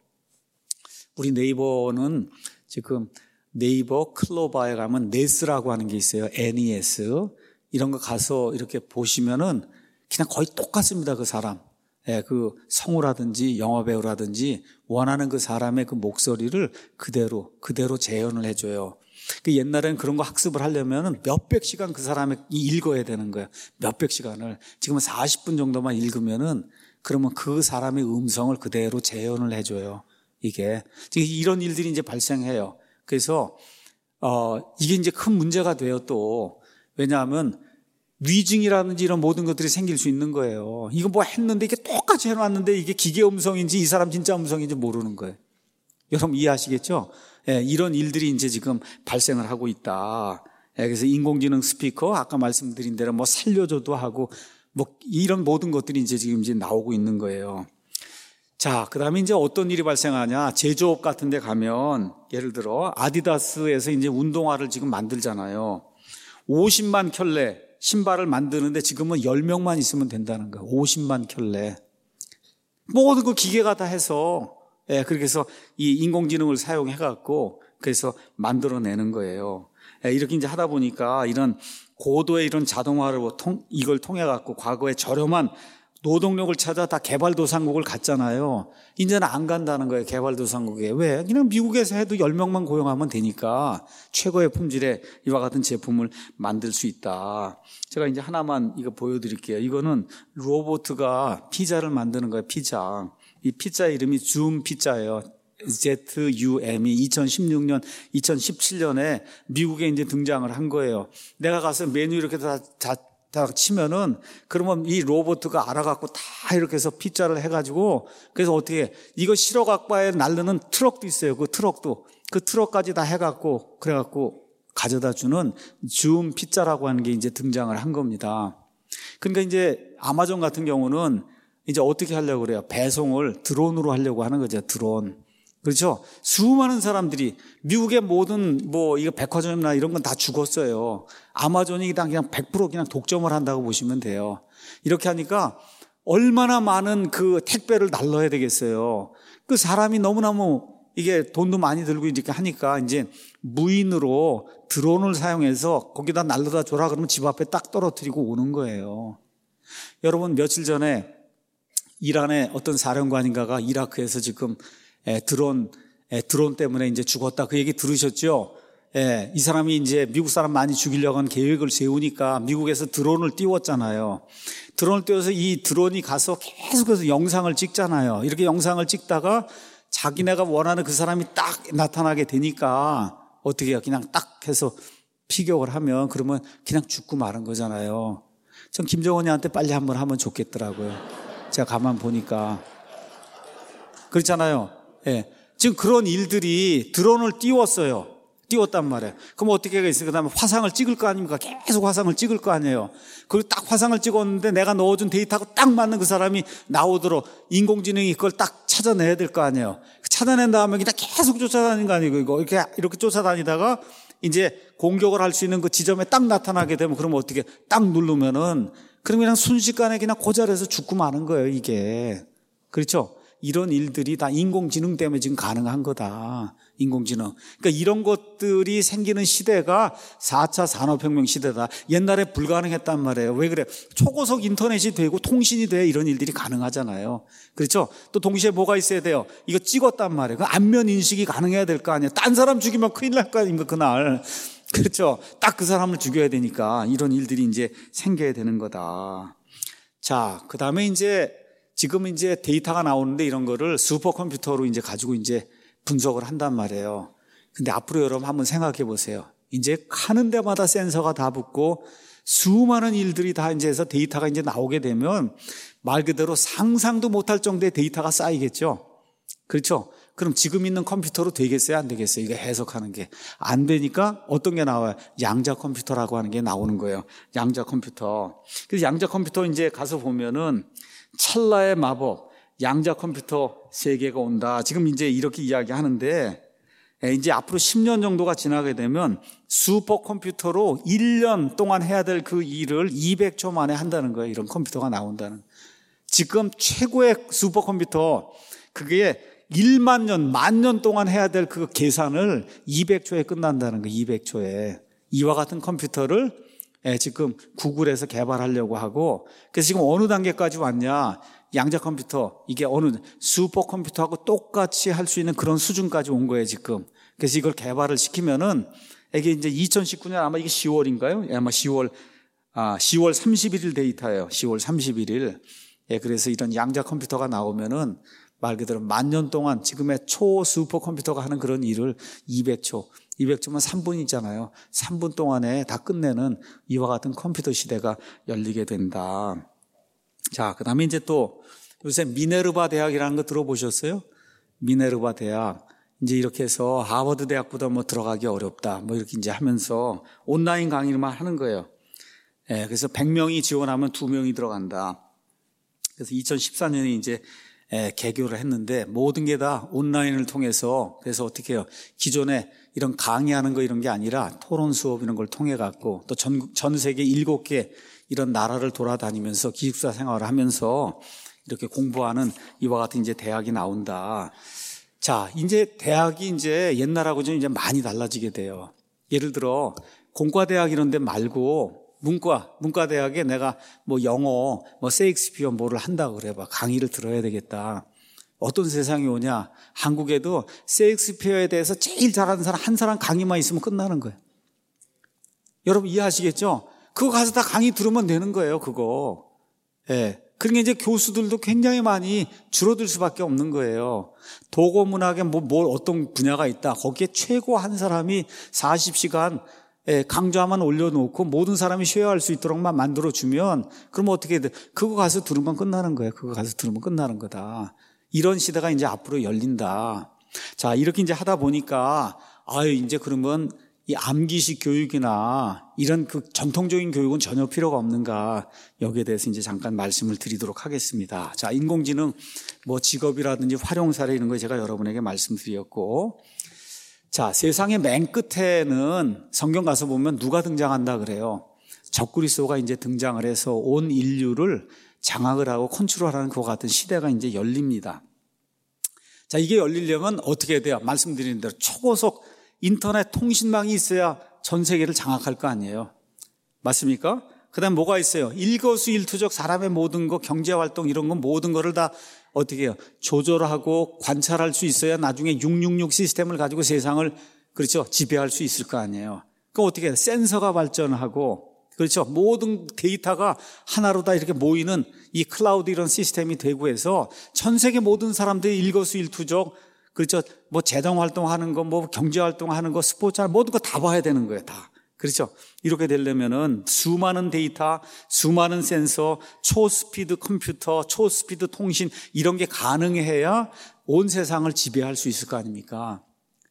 S1: 우리 네이버는 지금 네이버 클로바에 가면 네스라고 하는 게 있어요. NES. 이런 거 가서 이렇게 보시면은 그냥 거의 똑같습니다. 그 사람. 예, 그 성우라든지 영화배우라든지 원하는 그 사람의 그 목소리를 그대로 재현을 해줘요. 그 옛날에는 그런 거 학습을 하려면은 몇백 시간 그 사람이 읽어야 되는 거예요. 몇백 시간을. 지금은 40분 정도만 읽으면은 그러면 그 사람의 음성을 그대로 재현을 해줘요. 이게. 이런 일들이 이제 발생해요. 그래서, 이게 이제 큰 문제가 돼요, 또. 왜냐하면 위증이라든지 이런 모든 것들이 생길 수 있는 거예요. 이거 뭐 했는데 이게 똑같이 해놨는데 이게 기계 음성인지 이 사람 진짜 음성인지 모르는 거예요. 여러분 이해하시겠죠? 예, 이런 일들이 이제 지금 발생을 하고 있다. 예, 그래서 인공지능 스피커 아까 말씀드린 대로 뭐 살려줘도 하고 뭐 이런 모든 것들이 지금 나오고 있는 거예요. 자, 그 다음에 이제 어떤 일이 발생하냐. 제조업 같은 데 가면 예를 들어 아디다스에서 이제 운동화를 지금 만들잖아요. 50만 켤레 신발을 만드는데 지금은 10명만 있으면 된다는 거예요. 50만 켤레. 모든 거 기계가 다 해서, 예, 그렇게 해서 이 인공지능을 사용해갖고, 그래서 만들어내는 거예요. 예, 이렇게 이제 하다 보니까 이런 고도의 이런 자동화를 이걸 통해갖고 과거에 저렴한 노동력을 찾아 다 개발도상국을 갔잖아요. 이제는 안 간다는 거예요, 개발도상국에. 왜? 그냥 미국에서 해도 10명만 고용하면 되니까 최고의 품질의 이와 같은 제품을 만들 수 있다. 제가 이제 하나만 이거 보여드릴게요. 이거는 로봇가 피자를 만드는 거예요, 피자. 이 피자 이름이 줌 피자예요. ZUM이 2016년, 2017년에 미국에 이제 등장을 한 거예요. 내가 가서 메뉴 이렇게 다 치면은 그러면 이 로봇가 알아갖고 다 이렇게 해서 피자를 해가지고 그래서 어떻게 이거 실어갖고 날르는 트럭도 있어요. 그 트럭까지 다 해갖고 그래갖고 가져다 주는 줌 피자라고 하는 게 이제 등장을 한 겁니다. 그러니까 이제 아마존 같은 경우는 이제 어떻게 하려고 그래요? 배송을 드론으로 하려고 하는 거죠. 드론. 그렇죠? 수많은 사람들이 미국의 모든 이거 백화점이나 이런 건 다 죽었어요. 아마존이 그냥 100% 그냥 독점을 한다고 보시면 돼요. 이렇게 하니까 얼마나 많은 그 택배를 날라야 되겠어요. 그 사람이 너무너무 이게 돈도 많이 들고 이렇게 하니까 이제 무인으로 드론을 사용해서 거기다 날라다 줘라 그러면 집 앞에 딱 떨어뜨리고 오는 거예요. 여러분 며칠 전에 이란의 어떤 사령관인가가 이라크에서 지금 드론 때문에 이제 죽었다. 그 얘기 들으셨죠? 예, 이 사람이 이제 미국 사람 많이 죽이려고 하는 계획을 세우니까 미국에서 드론을 띄웠잖아요. 드론을 띄워서 이 드론이 가서 계속해서 영상을 찍잖아요. 이렇게 영상을 찍다가 자기네가 원하는 그 사람이 딱 나타나게 되니까 어떻게 해요? 그냥 딱 해서 피격을 하면 그러면 그냥 죽고 마는 거잖아요. 전 김정은이한테 빨리 한번 하면 좋겠더라고요. 제가 가만 보니까. 그렇잖아요. 예. 지금 그런 일들이 드론을 띄웠단 말이에요. 그럼 어떻게 하겠어요? 그 다음에 화상을 찍을 거 아닙니까? 계속 화상을 찍을 거 아니에요. 그리고 딱 화상을 찍었는데 내가 넣어준 데이터하고 딱 맞는 그 사람이 나오도록 인공지능이 그걸 딱 찾아내야 될 거 아니에요. 찾아낸 다음에 그냥 계속 쫓아다니는 거 아니고 이렇게 쫓아다니다가 이제 공격을 할 수 있는 그 지점에 딱 나타나게 되면 그러면 어떻게 딱 누르면은 그럼 그냥 순식간에 그냥 그 자리에서 죽고 마는 거예요, 이게. 그렇죠? 이런 일들이 다 인공지능 때문에 지금 가능한 거다. 인공지능. 그러니까 이런 것들이 생기는 시대가 4차 산업혁명 시대다. 옛날에 불가능했단 말이에요. 왜 그래? 초고속 인터넷이 되고 통신이 돼야 이런 일들이 가능하잖아요. 그렇죠? 또 동시에 뭐가 있어야 돼요? 이거 찍었단 말이에요. 그 안면 인식이 가능해야 될 거 아니에요. 딴 사람 죽이면 큰일 날 거 아닙니까, 그날. 그렇죠? 딱 그 사람을 죽여야 되니까 이런 일들이 이제 생겨야 되는 거다. 자, 그 다음에 이제 지금 이제 데이터가 나오는데 이런 거를 슈퍼컴퓨터로 이제 가지고 이제 분석을 한단 말이에요. 근데 앞으로 여러분 한번 생각해 보세요. 이제 가는 데마다 센서가 다 붙고 수많은 일들이 다 이제 해서 데이터가 이제 나오게 되면 말 그대로 상상도 못할 정도의 데이터가 쌓이겠죠. 그렇죠? 그럼 지금 있는 컴퓨터로 되겠어요? 안 되겠어요? 이거 해석하는 게. 안 되니까 어떤 게 나와요? 양자 컴퓨터라고 하는 게 나오는 거예요. 양자 컴퓨터. 그래서 양자 컴퓨터 이제 가서 보면은 찰나의 마법, 양자 컴퓨터 세계가 온다. 지금 이제 이렇게 이야기하는데 이제 앞으로 10년 정도가 지나게 되면 슈퍼컴퓨터로 1년 동안 해야 될 그 일을 200초 만에 한다는 거예요. 이런 컴퓨터가 나온다는. 지금 최고의 슈퍼컴퓨터 그게 1만 년, 10,000년 동안 해야 될 그 계산을 200초에 끝난다는 거예요. 200초에. 이와 같은 컴퓨터를 지금 구글에서 개발하려고 하고, 그래서 지금 어느 단계까지 왔냐? 양자 컴퓨터, 이게 어느 슈퍼컴퓨터하고 똑같이 할 수 있는 그런 수준까지 온 거예요, 지금. 그래서 이걸 개발을 시키면은 이게 이제 2019년 아마 이게 10월인가요? 아마 10월 31일 데이터예요. 10월 31일. 그래서 이런 양자 컴퓨터가 나오면은 말 그대로 10,000년 동안 지금의 초 슈퍼컴퓨터가 하는 그런 일을 200초면 3분이잖아요. 3분 동안에 다 끝내는 이와 같은 컴퓨터 시대가 열리게 된다. 자, 그 다음에 이제 또 요새 미네르바 대학이라는 거 들어보셨어요? 미네르바 대학. 이제 이렇게 해서 하버드 대학보다 뭐 들어가기 어렵다. 뭐 이렇게 이제 하면서 온라인 강의만 하는 거예요. 그래서 100명이 지원하면 2명이 들어간다. 그래서 2014년에 이제 개교를 했는데 모든 게 다 온라인을 통해서, 그래서 어떻게 해요? 기존에 이런 강의하는 거 이런 게 아니라 토론 수업 이런 걸 통해 갖고 또 전 세계 7개 이런 나라를 돌아다니면서 기숙사 생활을 하면서 이렇게 공부하는 이와 같은 이제 대학이 나온다. 자, 이제 대학이 이제 옛날하고 좀 이제 많이 달라지게 돼요. 예를 들어 공과대학 이런 데 말고 문과대학에 내가 뭐 영어, 뭐 세익스피어 뭐를 한다고 그래 봐. 강의를 들어야 되겠다. 어떤 세상이 오냐? 한국에도 세익스피어에 대해서 제일 잘하는 사람 한 사람 강의만 있으면 끝나는 거예요. 여러분 이해하시겠죠? 그거 가서 다 강의 들으면 되는 거예요, 그거. 그러니까 이제 교수들도 굉장히 많이 줄어들 수밖에 없는 거예요. 도고문학에 뭐 어떤 분야가 있다. 거기에 최고 한 사람이 40시간 강좌만 올려놓고 모든 사람이 쉐어할 수 있도록만 만들어주면 그러면 어떻게 돼? 그거 가서 들으면 끝나는 거예요. 그거 가서 들으면 끝나는 거다. 이런 시대가 이제 앞으로 열린다. 자, 이렇게 이제 하다 보니까 이제 그러면 이 암기식 교육이나 이런 그 전통적인 교육은 전혀 필요가 없는가, 여기에 대해서 이제 잠깐 말씀을 드리도록 하겠습니다. 자, 인공지능 뭐 직업이라든지 활용 사례 이런 거 제가 여러분에게 말씀드렸고, 자, 세상의 맨 끝에는 성경 가서 보면 누가 등장한다 그래요? 적그리스도가 이제 등장을 해서 온 인류를 장악을 하고 컨트롤하는 그와 같은 시대가 이제 열립니다. 자, 이게 열리려면 어떻게 돼요? 말씀드린 대로 초고속 인터넷 통신망이 있어야 전 세계를 장악할 거 아니에요. 맞습니까? 그 다음 뭐가 있어요? 일거수일투족 사람의 모든 거, 경제활동 이런 거 모든 거를 다 어떻게 해요? 조절하고 관찰할 수 있어야 나중에 666 시스템을 가지고 세상을, 그렇죠, 지배할 수 있을 거 아니에요. 그럼 어떻게 해요? 센서가 발전하고, 그렇죠, 모든 데이터가 하나로 다 이렇게 모이는 이 클라우드 이런 시스템이 되고 해서 전 세계 모든 사람들이 일거수일투족, 그렇죠, 뭐 재정활동하는 거, 뭐 경제활동하는 거, 스포츠 모든 거 다 봐야 되는 거예요, 다. 그렇죠. 이렇게 되려면은 수많은 데이터, 수많은 센서, 초스피드 컴퓨터, 초스피드 통신 이런 게 가능해야 온 세상을 지배할 수 있을 거 아닙니까?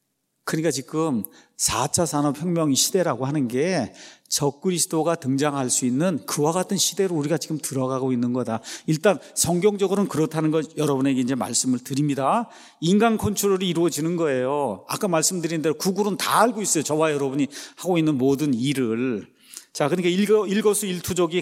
S1: 그러니까 지금 4차 산업혁명 시대라고 하는 게 적그리스도가 등장할 수 있는 그와 같은 시대로 우리가 지금 들어가고 있는 거다. 일단 성경적으로는 그렇다는 걸 여러분에게 이제 말씀을 드립니다. 인간 컨트롤이 이루어지는 거예요. 아까 말씀드린 대로 구글은 다 알고 있어요. 저와 여러분이 하고 있는 모든 일을. 자, 그러니까 일거수일투족이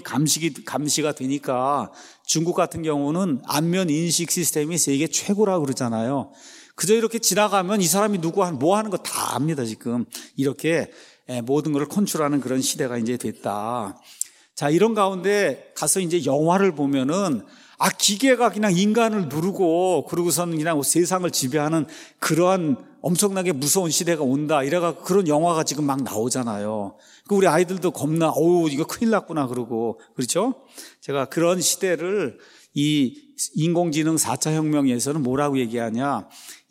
S1: 감시가 되니까 중국 같은 경우는 안면 인식 시스템이 세계 최고라고 그러잖아요. 그저 이렇게 지나가면 이 사람이 뭐 하는 거 다 압니다, 지금. 이렇게 모든 것을 컨트롤하는 그런 시대가 이제 됐다. 자, 이런 가운데 가서 이제 영화를 보면은 기계가 그냥 인간을 누르고 그러고서는 그냥 세상을 지배하는 그러한 엄청나게 무서운 시대가 온다. 이래가 그런 영화가 지금 막 나오잖아요. 우리 아이들도 겁나, 이거 큰일 났구나 그러고. 그렇죠? 제가 그런 시대를 이 인공지능 4차 혁명에서는 뭐라고 얘기하냐?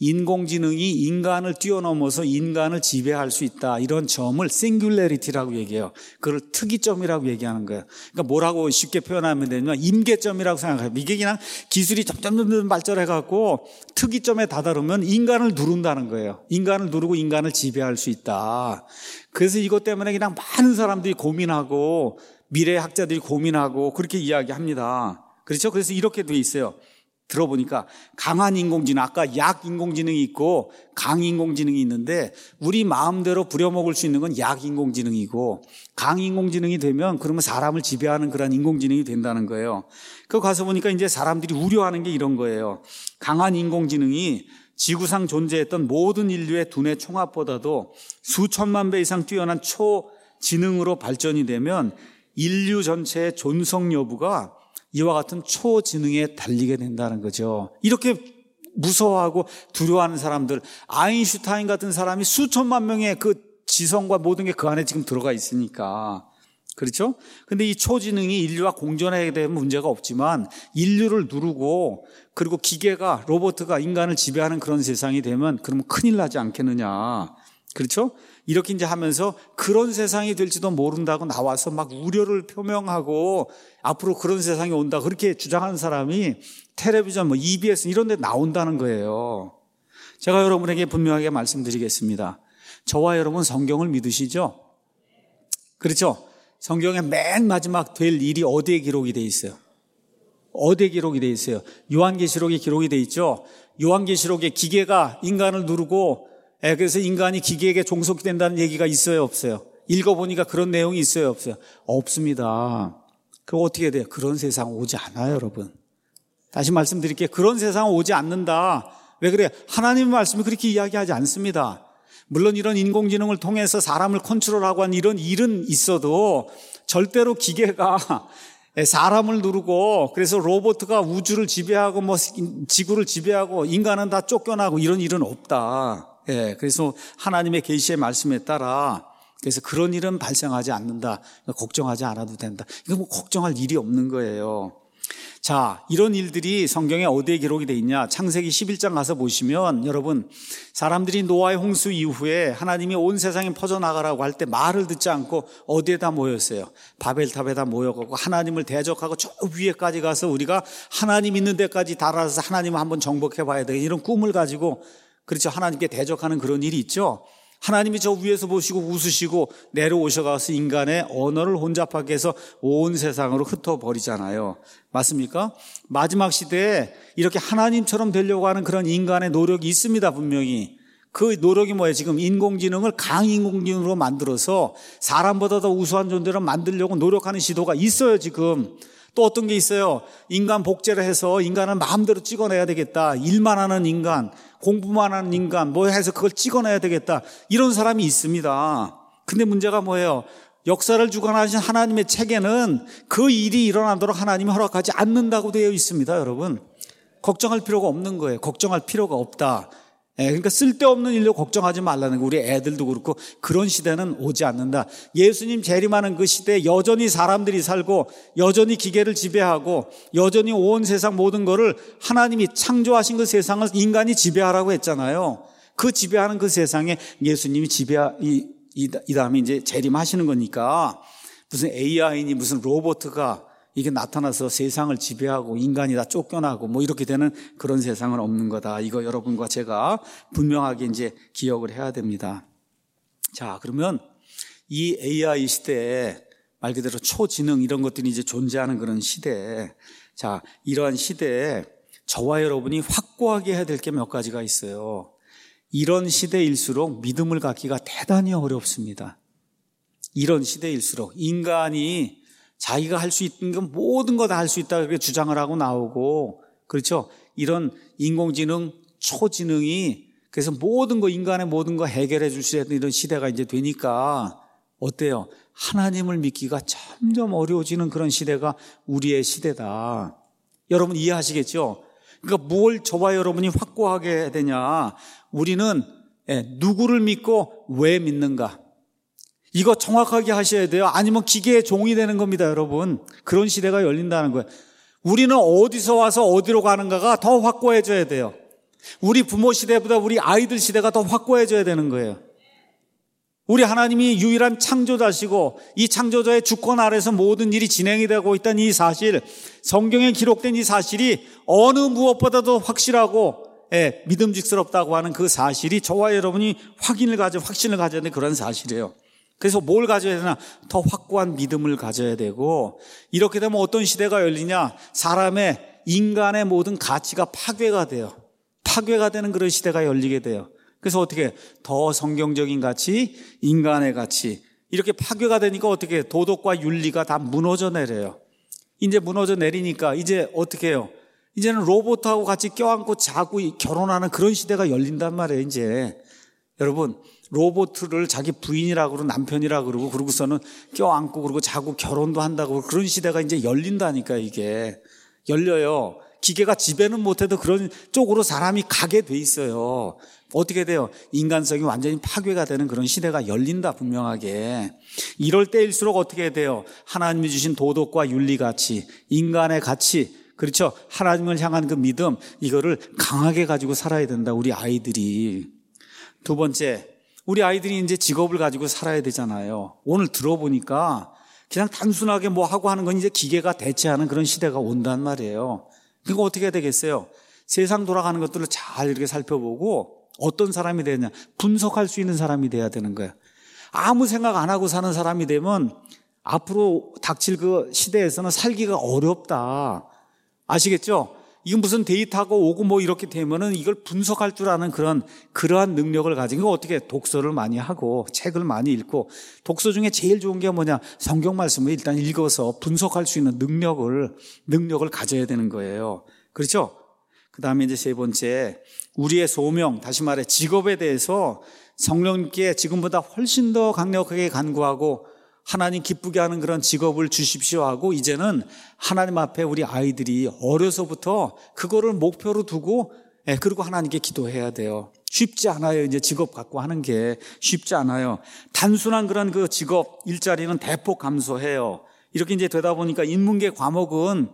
S1: 인공지능이 인간을 뛰어넘어서 인간을 지배할 수 있다. 이런 점을 싱귤레리티라고 얘기해요. 그걸 특이점이라고 얘기하는 거예요. 그러니까 뭐라고 쉽게 표현하면 되냐면 임계점이라고 생각해요. 이게 그냥 기술이 점점 발전해갖고 특이점에 다다르면 인간을 누른다는 거예요. 인간을 누르고 인간을 지배할 수 있다. 그래서 이것 때문에 그냥 많은 사람들이 고민하고 미래학자들이 고민하고 그렇게 이야기합니다. 그렇죠? 그래서 이렇게 돼 있어요. 들어보니까 강한 인공지능, 아까 약 인공지능이 있고 강 인공지능이 있는데 우리 마음대로 부려먹을 수 있는 건 약 인공지능이고 강 인공지능이 되면 그러면 사람을 지배하는 그런 인공지능이 된다는 거예요. 그거 가서 보니까 이제 사람들이 우려하는 게 이런 거예요. 강한 인공지능이 지구상 존재했던 모든 인류의 두뇌 총합보다도 수천만 배 이상 뛰어난 지능으로 발전이 되면 인류 전체의 존속 여부가 이와 같은 초지능에 달리게 된다는 거죠. 이렇게 무서워하고 두려워하는 사람들, 아인슈타인 같은 사람이 수천만 명의 그 지성과 모든 게 그 안에 지금 들어가 있으니까. 그렇죠? 근데 이 초지능이 인류와 공존하게 되면 문제가 없지만 인류를 누르고 그리고 기계가, 로봇가 인간을 지배하는 그런 세상이 되면 그러면 큰일 나지 않겠느냐. 그렇죠? 이렇게 이제 하면서 그런 세상이 될지도 모른다고 나와서 막 우려를 표명하고 앞으로 그런 세상이 온다 그렇게 주장하는 사람이 텔레비전, EBS 이런 데 나온다는 거예요. 제가 여러분에게 분명하게 말씀드리겠습니다. 저와 여러분 성경을 믿으시죠? 그렇죠? 성경의 맨 마지막 될 일이 어디에 기록이 돼 있어요? 어디에 기록이 돼 있어요? 요한계시록에 기록이 돼 있죠? 요한계시록에 기계가 인간을 누르고 그래서 인간이 기계에게 종속이 된다는 얘기가 있어요, 없어요? 읽어보니까 그런 내용이 있어요, 없어요? 없습니다. 그럼 어떻게 돼요? 그런 세상 오지 않아요, 여러분. 다시 말씀드릴게요. 그런 세상 오지 않는다. 왜 그래요? 하나님의 말씀이 그렇게 이야기하지 않습니다. 물론 이런 인공지능을 통해서 사람을 컨트롤하고 하는 이런 일은 있어도 절대로 기계가 사람을 누르고 그래서 로봇가 우주를 지배하고 지구를 지배하고 인간은 다 쫓겨나고 이런 일은 없다. 그래서 하나님의 계시의 말씀에 따라 그래서 그런 일은 발생하지 않는다. 걱정하지 않아도 된다. 이거 걱정할 일이 없는 거예요. 자, 이런 일들이 성경에 어디에 기록이 돼 있냐? 창세기 11장 가서 보시면 여러분, 사람들이 노아의 홍수 이후에 하나님이 온 세상에 퍼져나가라고 할 때 말을 듣지 않고 어디에다 모였어요? 바벨탑에다 모여가고 하나님을 대적하고 저 위에까지 가서 우리가 하나님 있는 데까지 달아서 하나님을 한번 정복해 봐야 돼. 이런 꿈을 가지고 그렇죠. 하나님께 대적하는 그런 일이 있죠. 하나님이 저 위에서 보시고 웃으시고 내려오셔가서 인간의 언어를 혼잡하게 해서 온 세상으로 흩어버리잖아요. 맞습니까? 마지막 시대에 이렇게 하나님처럼 되려고 하는 그런 인간의 노력이 있습니다, 분명히. 그 노력이 뭐예요? 지금 인공지능을 강인공지능으로 만들어서 사람보다 더 우수한 존재로 만들려고 노력하는 시도가 있어요, 지금. 또 어떤 게 있어요? 인간 복제를 해서 인간을 마음대로 찍어내야 되겠다. 일만 하는 인간, 공부만 하는 인간, 뭐 해서 그걸 찍어내야 되겠다. 이런 사람이 있습니다. 근데 문제가 뭐예요? 역사를 주관하신 하나님의 책에는 그 일이 일어나도록 하나님이 허락하지 않는다고 되어 있습니다, 여러분. 걱정할 필요가 없는 거예요. 걱정할 필요가 없다. 그러니까 쓸데없는 일로 걱정하지 말라는 거. 우리 애들도 그렇고 그런 시대는 오지 않는다. 예수님 재림하는 그 시대에 여전히 사람들이 살고 여전히 기계를 지배하고 여전히 온 세상 모든 거를 하나님이 창조하신 그 세상을 인간이 지배하라고 했잖아요. 그 지배하는 그 세상에 예수님이 이 다음에 이제 재림하시는 거니까 무슨 AI니 무슨 로봇가 이게 나타나서 세상을 지배하고 인간이 다 쫓겨나고 뭐 이렇게 되는 그런 세상은 없는 거다. 이거 여러분과 제가 분명하게 이제 기억을 해야 됩니다. 자, 그러면 이 AI 시대에 말 그대로 초지능 이런 것들이 이제 존재하는 그런 시대에 자, 이러한 시대에 저와 여러분이 확고하게 해야 될 게 몇 가지가 있어요. 이런 시대일수록 믿음을 갖기가 대단히 어렵습니다. 이런 시대일수록 인간이 자기가 할 수 있는 건 모든 거 다 할 수 있다 그렇게 주장을 하고 나오고 그렇죠. 이런 인공지능, 초지능이 그래서 모든 거 인간의 모든 거 해결해 줄 수 있는 이런 시대가 이제 되니까 어때요? 하나님을 믿기가 점점 어려워지는 그런 시대가 우리의 시대다. 여러분 이해하시겠죠? 그러니까 뭘 저와 여러분이 확고하게 해야 되냐? 우리는 누구를 믿고 왜 믿는가? 이거 정확하게 하셔야 돼요. 아니면 기계의 종이 되는 겁니다, 여러분. 그런 시대가 열린다는 거예요. 우리는 어디서 와서 어디로 가는가가 더 확고해져야 돼요. 우리 부모 시대보다 우리 아이들 시대가 더 확고해져야 되는 거예요. 우리 하나님이 유일한 창조자시고 이 창조자의 주권 아래서 모든 일이 진행이 되고 있다는 이 사실, 성경에 기록된 이 사실이 어느 무엇보다도 확실하고 믿음직스럽다고 하는 그 사실이 저와 여러분이 확신을 가져야 되는 그런 사실이에요. 그래서 뭘 가져야 되나? 더 확고한 믿음을 가져야 되고 이렇게 되면 어떤 시대가 열리냐? 사람의 인간의 모든 가치가 파괴가 돼요. 파괴가 되는 그런 시대가 열리게 돼요. 그래서 어떻게 더 성경적인 가치, 인간의 가치 이렇게 파괴가 되니까 어떻게 도덕과 윤리가 다 무너져 내려요. 이제 무너져 내리니까 이제 어떻게 해요? 이제는 로봇하고 같이 껴안고 자고 결혼하는 그런 시대가 열린단 말이에요. 이제 여러분 로봇을 자기 부인이라고 그러고 남편이라고 그러고 그러고서는 껴안고 그러고 자고 결혼도 한다고 그런 시대가 이제 열린다니까. 이게 열려요. 기계가 지배는 못해도 그런 쪽으로 사람이 가게 돼 있어요. 어떻게 돼요? 인간성이 완전히 파괴가 되는 그런 시대가 열린다, 분명하게. 이럴 때일수록 어떻게 돼요? 하나님이 주신 도덕과 윤리가치, 인간의 가치, 그렇죠? 하나님을 향한 그 믿음, 이거를 강하게 가지고 살아야 된다, 우리 아이들이. 두 번째, 우리 아이들이 이제 직업을 가지고 살아야 되잖아요. 오늘 들어보니까 그냥 단순하게 뭐 하고 하는 건 이제 기계가 대체하는 그런 시대가 온단 말이에요. 그러니까 어떻게 해야 되겠어요? 세상 돌아가는 것들을 잘 이렇게 살펴보고 어떤 사람이 되냐, 분석할 수 있는 사람이 돼야 되는 거예요. 아무 생각 안 하고 사는 사람이 되면 앞으로 닥칠 그 시대에서는 살기가 어렵다. 아시겠죠? 이건 무슨 데이터가 오고 뭐 이렇게 되면은 이걸 분석할 줄 아는 그러한 능력을 가진 거. 어떻게 독서를 많이 하고 책을 많이 읽고, 독서 중에 제일 좋은 게 뭐냐? 성경 말씀을 일단 읽어서 분석할 수 있는 능력을 가져야 되는 거예요. 그렇죠? 그 다음에 이제 세 번째, 우리의 소명, 다시 말해 직업에 대해서 성령님께 지금보다 훨씬 더 강력하게 간구하고 하나님 기쁘게 하는 그런 직업을 주십시오 하고, 이제는 하나님 앞에 우리 아이들이 어려서부터 그거를 목표로 두고 그리고 하나님께 기도해야 돼요. 쉽지 않아요. 이제 직업 갖고 하는 게 쉽지 않아요. 단순한 그런 그 직업 일자리는 대폭 감소해요. 이렇게 이제 되다 보니까 인문계 과목은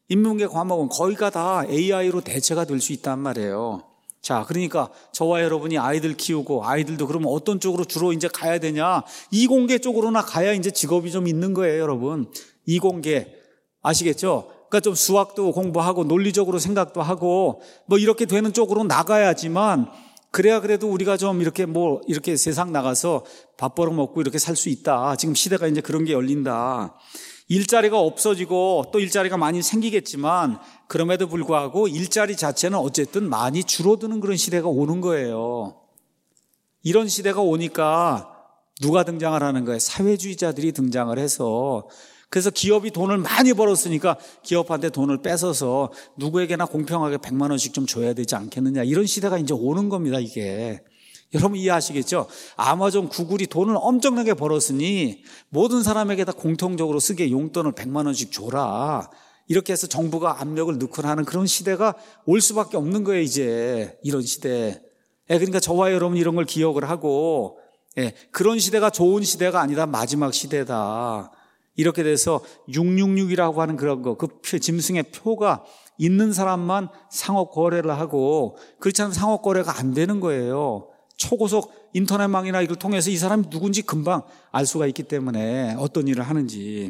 S1: 거의가 다 AI로 대체가 될 수 있단 말이에요. 자, 그러니까 저와 여러분이 아이들 키우고, 아이들도 그러면 어떤 쪽으로 주로 이제 가야 되냐? 이공계 쪽으로나 가야 이제 직업이 좀 있는 거예요, 여러분. 이공계. 아시겠죠? 그러니까 좀 수학도 공부하고 논리적으로 생각도 하고 뭐 이렇게 되는 쪽으로 나가야지만, 그래야 그래도 우리가 좀 이렇게 세상 나가서 밥 벌어 먹고 이렇게 살 수 있다. 지금 시대가 이제 그런 게 열린다. 일자리가 없어지고 또 일자리가 많이 생기겠지만 그럼에도 불구하고 일자리 자체는 어쨌든 많이 줄어드는 그런 시대가 오는 거예요. 이런 시대가 오니까 누가 등장을 하는 거예요? 사회주의자들이 등장을 해서, 그래서 기업이 돈을 많이 벌었으니까 기업한테 돈을 뺏어서 누구에게나 공평하게 100만 원씩 좀 줘야 되지 않겠느냐, 이런 시대가 이제 오는 겁니다. 이게 여러분 이해하시겠죠? 아마존, 구글이 돈을 엄청나게 벌었으니 모든 사람에게 다 공통적으로 쓰게 용돈을 100만 원씩 줘라, 이렇게 해서 정부가 압력을 넣거나 하는 그런 시대가 올 수밖에 없는 거예요. 이제 이런 시대. 그러니까 저와 여러분 이런 걸 기억을 하고, 그런 시대가 좋은 시대가 아니다, 마지막 시대다. 이렇게 돼서 666이라고 하는 그런 거, 그 짐승의 표가 있는 사람만 상업 거래를 하고, 그렇지 않으면 상업 거래가 안 되는 거예요. 초고속 인터넷망이나 이걸 통해서 이 사람이 누군지 금방 알 수가 있기 때문에, 어떤 일을 하는지.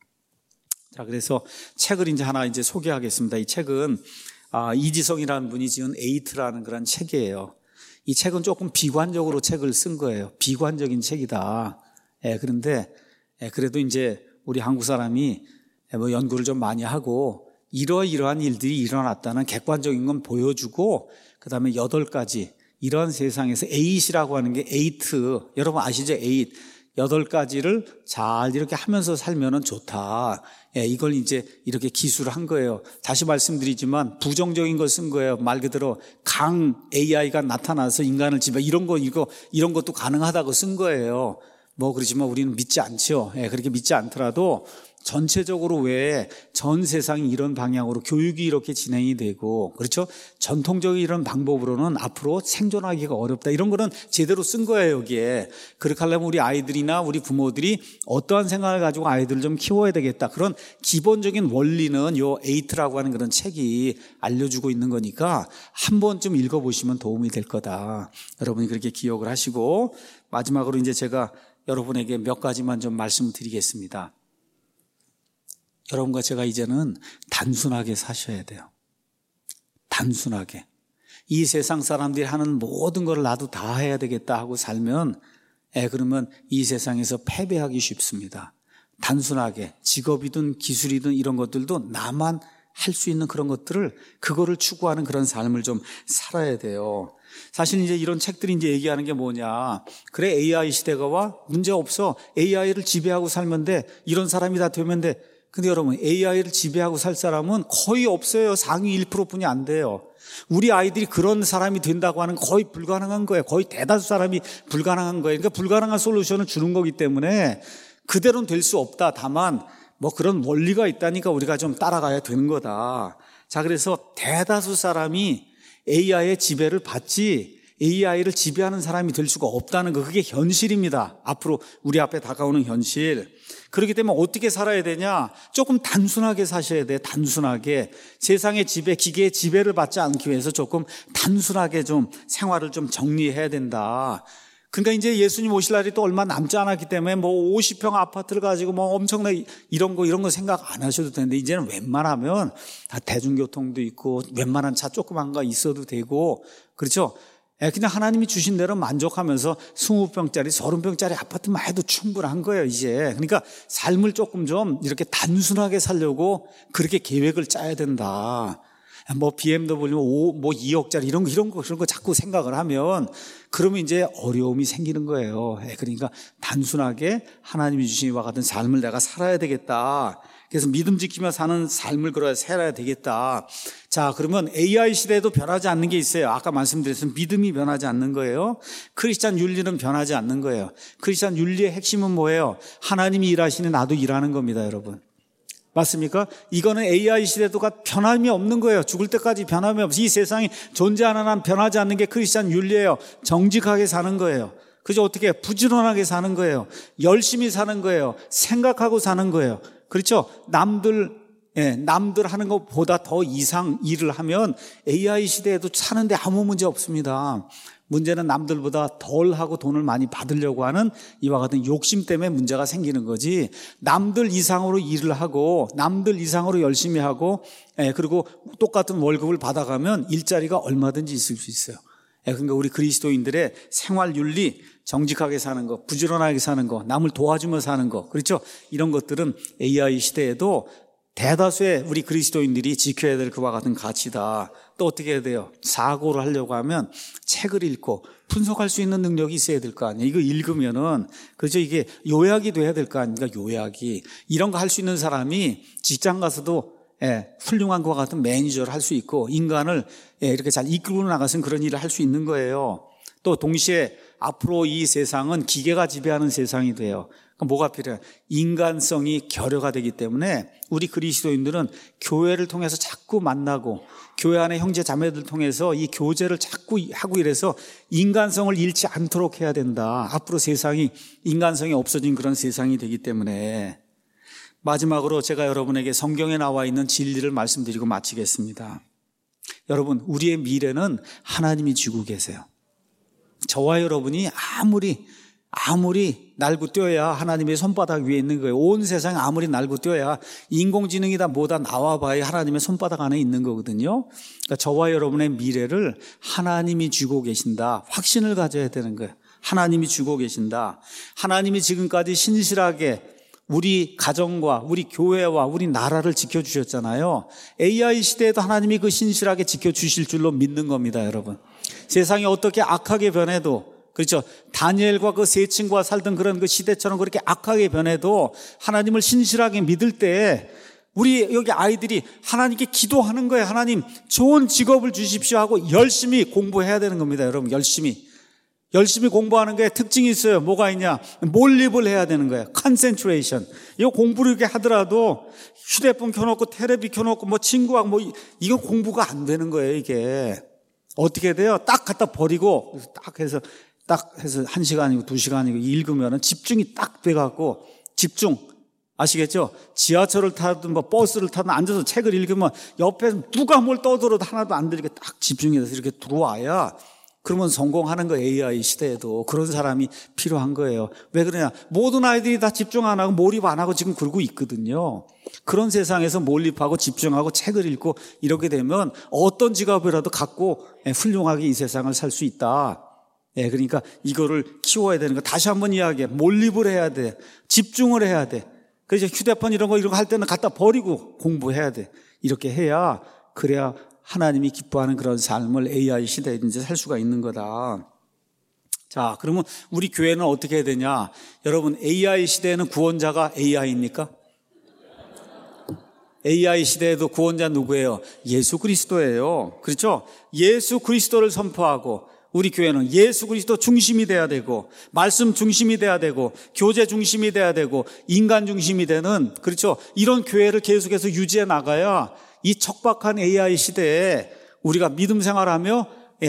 S1: 자, 그래서 책을 이제 하나 이제 소개하겠습니다. 이 책은 이지성이라는 분이 지은 에이트라는 그런 책이에요. 이 책은 조금 비관적으로 책을 쓴 거예요. 비관적인 책이다. 그런데 그래도 이제 우리 한국 사람이 뭐 연구를 좀 많이 하고 이러이러한 일들이 일어났다는 객관적인 건 보여주고, 그 다음에 8가지 이러한 세상에서 에잇이라고 하는 게, 에이트 여러분 아시죠? 에잇 8가지를 잘 이렇게 하면서 살면은 좋다. 이걸 이제 이렇게 기술한 거예요. 다시 말씀드리지만 부정적인 걸 쓴 거예요. 말 그대로 강 AI가 나타나서 인간을 지배, 이런 것도 가능하다고 쓴 거예요. 뭐 그렇지만 우리는 믿지 않죠. 그렇게 믿지 않더라도 전체적으로 왜 전 세상이 이런 방향으로 교육이 이렇게 진행이 되고, 그렇죠? 전통적인 이런 방법으로는 앞으로 생존하기가 어렵다. 이런 거는 제대로 쓴 거예요, 여기에. 그렇게 하려면 우리 아이들이나 우리 부모들이 어떠한 생각을 가지고 아이들을 좀 키워야 되겠다. 그런 기본적인 원리는 요 에이트라고 하는 그런 책이 알려주고 있는 거니까 한 번쯤 읽어보시면 도움이 될 거다. 여러분이 그렇게 기억을 하시고, 마지막으로 이제 제가 여러분에게 몇 가지만 좀 말씀드리겠습니다. 여러분과 제가 이제는 단순하게 사셔야 돼요. 단순하게. 이 세상 사람들이 하는 모든 걸 나도 다 해야 되겠다 하고 살면 그러면 이 세상에서 패배하기 쉽습니다. 단순하게 직업이든 기술이든 이런 것들도 나만 할 수 있는 그런 것들을, 그거를 추구하는 그런 삶을 좀 살아야 돼요. 사실 이제 이런 책들이 이제 얘기하는 게 뭐냐. 그래, AI 시대가 와? 문제 없어. AI를 지배하고 살면 돼. 이런 사람이 다 되면 돼. 근데 여러분, AI를 지배하고 살 사람은 거의 없어요. 상위 1%뿐이 안 돼요. 우리 아이들이 그런 사람이 된다고 하는 건 거의 불가능한 거예요. 거의 대다수 사람이 불가능한 거예요. 그러니까 불가능한 솔루션을 주는 거기 때문에 그대로는 될 수 없다. 다만 뭐 그런 원리가 있다니까 우리가 좀 따라가야 되는 거다. 자, 그래서 대다수 사람이 AI의 지배를 받지 AI를 지배하는 사람이 될 수가 없다는 거, 그게 현실입니다. 앞으로 우리 앞에 다가오는 현실. 그렇기 때문에 어떻게 살아야 되냐? 조금 단순하게 사셔야 돼. 단순하게. 세상의 지배, 기계의 지배를 받지 않기 위해서 조금 단순하게 좀 생활을 좀 정리해야 된다. 그러니까 이제 예수님 오실 날이 또 얼마 남지 않았기 때문에 뭐 50평 아파트를 가지고 뭐 엄청나게 이런 거 생각 안 하셔도 되는데, 이제는 웬만하면 다 대중교통도 있고 웬만한 차 조그만 거 있어도 되고, 그렇죠? 그냥 하나님이 주신 대로 만족하면서 20평짜리 30평짜리 아파트만 해도 충분한 거예요 이제. 그러니까 삶을 조금 좀 이렇게 단순하게 살려고 그렇게 계획을 짜야 된다. 뭐 BMW 뭐 2억짜리 이런 거 자꾸 생각을 하면 그러면 이제 어려움이 생기는 거예요. 그러니까 단순하게 하나님이 주신 이와 같은 삶을 내가 살아야 되겠다. 그래서 믿음 지키며 사는 삶을 그래야 살아야 되겠다. 자, 그러면 AI 시대에도 변하지 않는 게 있어요. 아까 말씀드렸지만 믿음이 변하지 않는 거예요. 크리스찬 윤리는 변하지 않는 거예요. 크리스찬 윤리의 핵심은 뭐예요? 하나님이 일하시는 나도 일하는 겁니다, 여러분. 맞습니까? 이거는 AI 시대도가 변함이 없는 거예요. 죽을 때까지 변함이 없어요. 이 세상이 존재하는 한 변하지 않는 게 크리스찬 윤리예요. 정직하게 사는 거예요. 그죠? 어떻게 부지런하게 사는 거예요. 열심히 사는 거예요. 생각하고 사는 거예요. 그렇죠? 남들 하는 것보다 더 이상 일을 하면 AI 시대에도 사는데 아무 문제 없습니다. 문제는 남들보다 덜 하고 돈을 많이 받으려고 하는 이와 같은 욕심 때문에 문제가 생기는 거지, 남들 이상으로 일을 하고 남들 이상으로 열심히 하고 그리고 똑같은 월급을 받아가면 일자리가 얼마든지 있을 수 있어요. 그러니까 우리 그리스도인들의 생활 윤리, 정직하게 사는 거, 부지런하게 사는 거, 남을 도와주며 사는 거, 그렇죠? 이런 것들은 AI 시대에도 대다수의 우리 그리스도인들이 지켜야 될 그와 같은 가치다. 또 어떻게 해야 돼요? 사고를 하려고 하면 책을 읽고 분석할 수 있는 능력이 있어야 될 거 아니에요. 이거 읽으면은, 그렇죠? 이게 요약이 돼야 될 거 아닙니까? 요약이. 이런 거 할 수 있는 사람이 직장 가서도 훌륭한 것과 같은 매니저를 할 수 있고, 인간을 이렇게 잘 이끌고 나가서 그런 일을 할 수 있는 거예요. 또 동시에 앞으로 이 세상은 기계가 지배하는 세상이 돼요. 그러니까 뭐가 필요해요? 인간성이 결여가 되기 때문에 우리 그리스도인들은 교회를 통해서 자꾸 만나고 교회 안에 형제 자매들 통해서 이 교제를 자꾸 하고 이래서 인간성을 잃지 않도록 해야 된다. 앞으로 세상이 인간성이 없어진 그런 세상이 되기 때문에. 마지막으로 제가 여러분에게 성경에 나와 있는 진리를 말씀드리고 마치겠습니다. 여러분, 우리의 미래는 하나님이 쥐고 계세요. 저와 여러분이 아무리 날고 뛰어야 하나님의 손바닥 위에 있는 거예요. 온 세상에 아무리 날고 뛰어야 인공지능이다 뭐다 나와봐야 하나님의 손바닥 안에 있는 거거든요. 그러니까 저와 여러분의 미래를 하나님이 쥐고 계신다. 확신을 가져야 되는 거예요. 하나님이 쥐고 계신다. 하나님이 지금까지 신실하게 우리 가정과 우리 교회와 우리 나라를 지켜주셨잖아요. AI 시대에도 하나님이 그 신실하게 지켜주실 줄로 믿는 겁니다, 여러분. 세상이 어떻게 악하게 변해도, 그렇죠, 다니엘과 그 세 친구가 살던 그런 그 시대처럼 그렇게 악하게 변해도 하나님을 신실하게 믿을 때 우리 여기 아이들이 하나님께 기도하는 거예요. 하나님 좋은 직업을 주십시오 하고 열심히 공부해야 되는 겁니다, 여러분. 열심히 공부하는 게 특징이 있어요. 뭐가 있냐? 몰입을 해야 되는 거예요. 컨센트레이션. 이거 공부를 이렇게 하더라도 휴대폰 켜놓고 텔레비 켜놓고 뭐 친구하고 뭐 이거 공부가 안 되는 거예요. 이게 어떻게 돼요? 딱 갖다 버리고 딱 해서 1시간이고 2시간이고 읽으면은 집중이 딱 돼갖고 집중. 아시겠죠? 지하철을 타든 뭐 버스를 타든 앉아서 책을 읽으면 옆에서 누가 뭘 떠들어도 하나도 안 들리게 딱 집중해서 이렇게 들어와야, 그러면 성공하는 거. AI 시대에도 그런 사람이 필요한 거예요. 왜 그러냐? 모든 아이들이 다 집중 안 하고 몰입 안 하고 지금 그러고 있거든요. 그런 세상에서 몰입하고 집중하고 책을 읽고 이렇게 되면 어떤 직업이라도 갖고 훌륭하게 이 세상을 살 수 있다. 그러니까 이거를 키워야 되는 거. 다시 한번 이야기해. 몰입을 해야 돼. 집중을 해야 돼. 그래서 휴대폰 이런 거 할 때는 갖다 버리고 공부해야 돼. 이렇게 해야, 그래야 하나님이 기뻐하는 그런 삶을 AI 시대에 이제 살 수가 있는 거다. 자, 그러면 우리 교회는 어떻게 해야 되냐? 여러분, AI 시대에는 구원자가 AI입니까? AI 시대에도 구원자 누구예요? 예수 그리스도예요. 그렇죠? 예수 그리스도를 선포하고 우리 교회는 예수 그리스도 중심이 돼야 되고 말씀 중심이 돼야 되고 교제 중심이 돼야 되고 인간 중심이 되는, 그렇죠? 이런 교회를 계속해서 유지해 나가야 이 척박한 AI 시대에 우리가 믿음 생활하며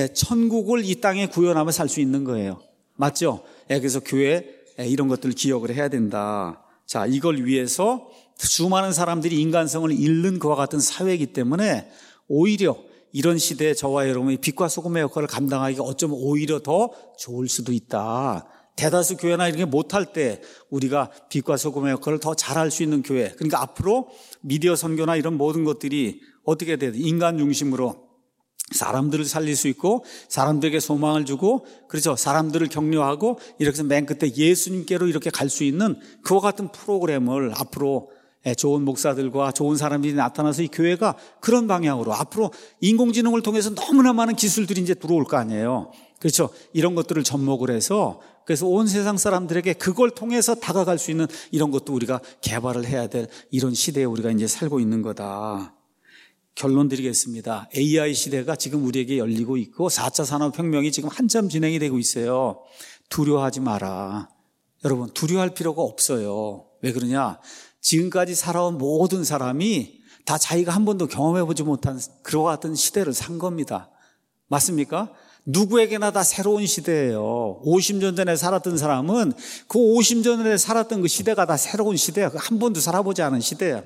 S1: 천국을 이 땅에 구현하며 살 수 있는 거예요. 맞죠? 그래서 교회 이런 것들을 기억을 해야 된다. 자, 이걸 위해서 수많은 사람들이 인간성을 잃는 그와 같은 사회이기 때문에 오히려 이런 시대에 저와 여러분이 빛과 소금의 역할을 감당하기가 어쩌면 오히려 더 좋을 수도 있다. 대다수 교회나 이런 게 못할 때 우리가 빛과 소금의 역할을 더 잘할 수 있는 교회. 그러니까 앞으로 미디어 선교나 이런 모든 것들이 어떻게 돼야 돼? 인간 중심으로 사람들을 살릴 수 있고 사람들에게 소망을 주고, 그렇죠? 사람들을 격려하고 이렇게 해서 맨 끝에 예수님께로 이렇게 갈 수 있는 그와 같은 프로그램을 앞으로 좋은 목사들과 좋은 사람들이 나타나서 이 교회가 그런 방향으로 앞으로 인공지능을 통해서 너무나 많은 기술들이 이제 들어올 거 아니에요. 그렇죠? 이런 것들을 접목을 해서 그래서 온 세상 사람들에게 그걸 통해서 다가갈 수 있는 이런 것도 우리가 개발을 해야 될 이런 시대에 우리가 이제 살고 있는 거다. 결론 드리겠습니다. AI 시대가 지금 우리에게 열리고 있고 4차 산업혁명이 지금 한참 진행이 되고 있어요. 두려워하지 마라. 여러분, 두려워할 필요가 없어요. 왜 그러냐? 지금까지 살아온 모든 사람이 다 자기가 한 번도 경험해보지 못한 그와 같은 시대를 산 겁니다. 맞습니까? 누구에게나 다 새로운 시대예요. 50년 전에 살았던 사람은 그 50년 전에 살았던 그 시대가 다 새로운 시대야. 한 번도 살아보지 않은 시대야.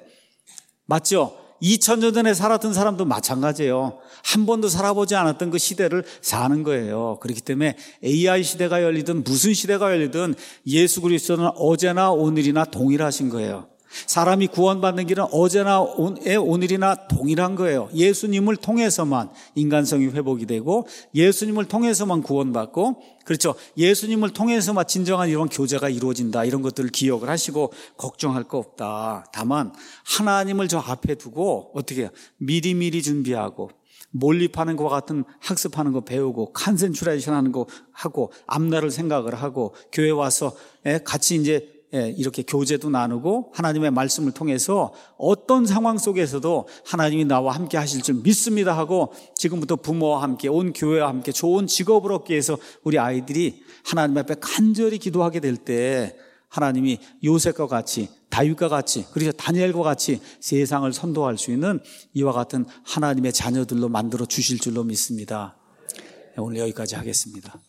S1: 맞죠? 2000년 전에 살았던 사람도 마찬가지예요. 한 번도 살아보지 않았던 그 시대를 사는 거예요. 그렇기 때문에 AI 시대가 열리든 무슨 시대가 열리든 예수 그리스도는 어제나 오늘이나 동일하신 거예요. 사람이 구원받는 길은 어제나 오늘이나 동일한 거예요. 예수님을 통해서만 인간성이 회복이 되고 예수님을 통해서만 구원받고, 그렇죠? 예수님을 통해서만 진정한 이런 교제가 이루어진다. 이런 것들을 기억을 하시고 걱정할 거 없다. 다만 하나님을 저 앞에 두고 어떻게 해요? 미리미리 준비하고 몰입하는 것과 같은 학습하는 거 배우고 컨센트레이션 하는 거 하고 앞날을 생각을 하고 교회 와서 같이 이제 이렇게 교제도 나누고 하나님의 말씀을 통해서 어떤 상황 속에서도 하나님이 나와 함께 하실 줄 믿습니다 하고 지금부터 부모와 함께 온 교회와 함께 좋은 직업을 얻기 위해서 우리 아이들이 하나님 앞에 간절히 기도하게 될 때 하나님이 요셉과 같이 다윗과 같이 그리고 다니엘과 같이 세상을 선도할 수 있는 이와 같은 하나님의 자녀들로 만들어 주실 줄로 믿습니다. 오늘 여기까지 하겠습니다.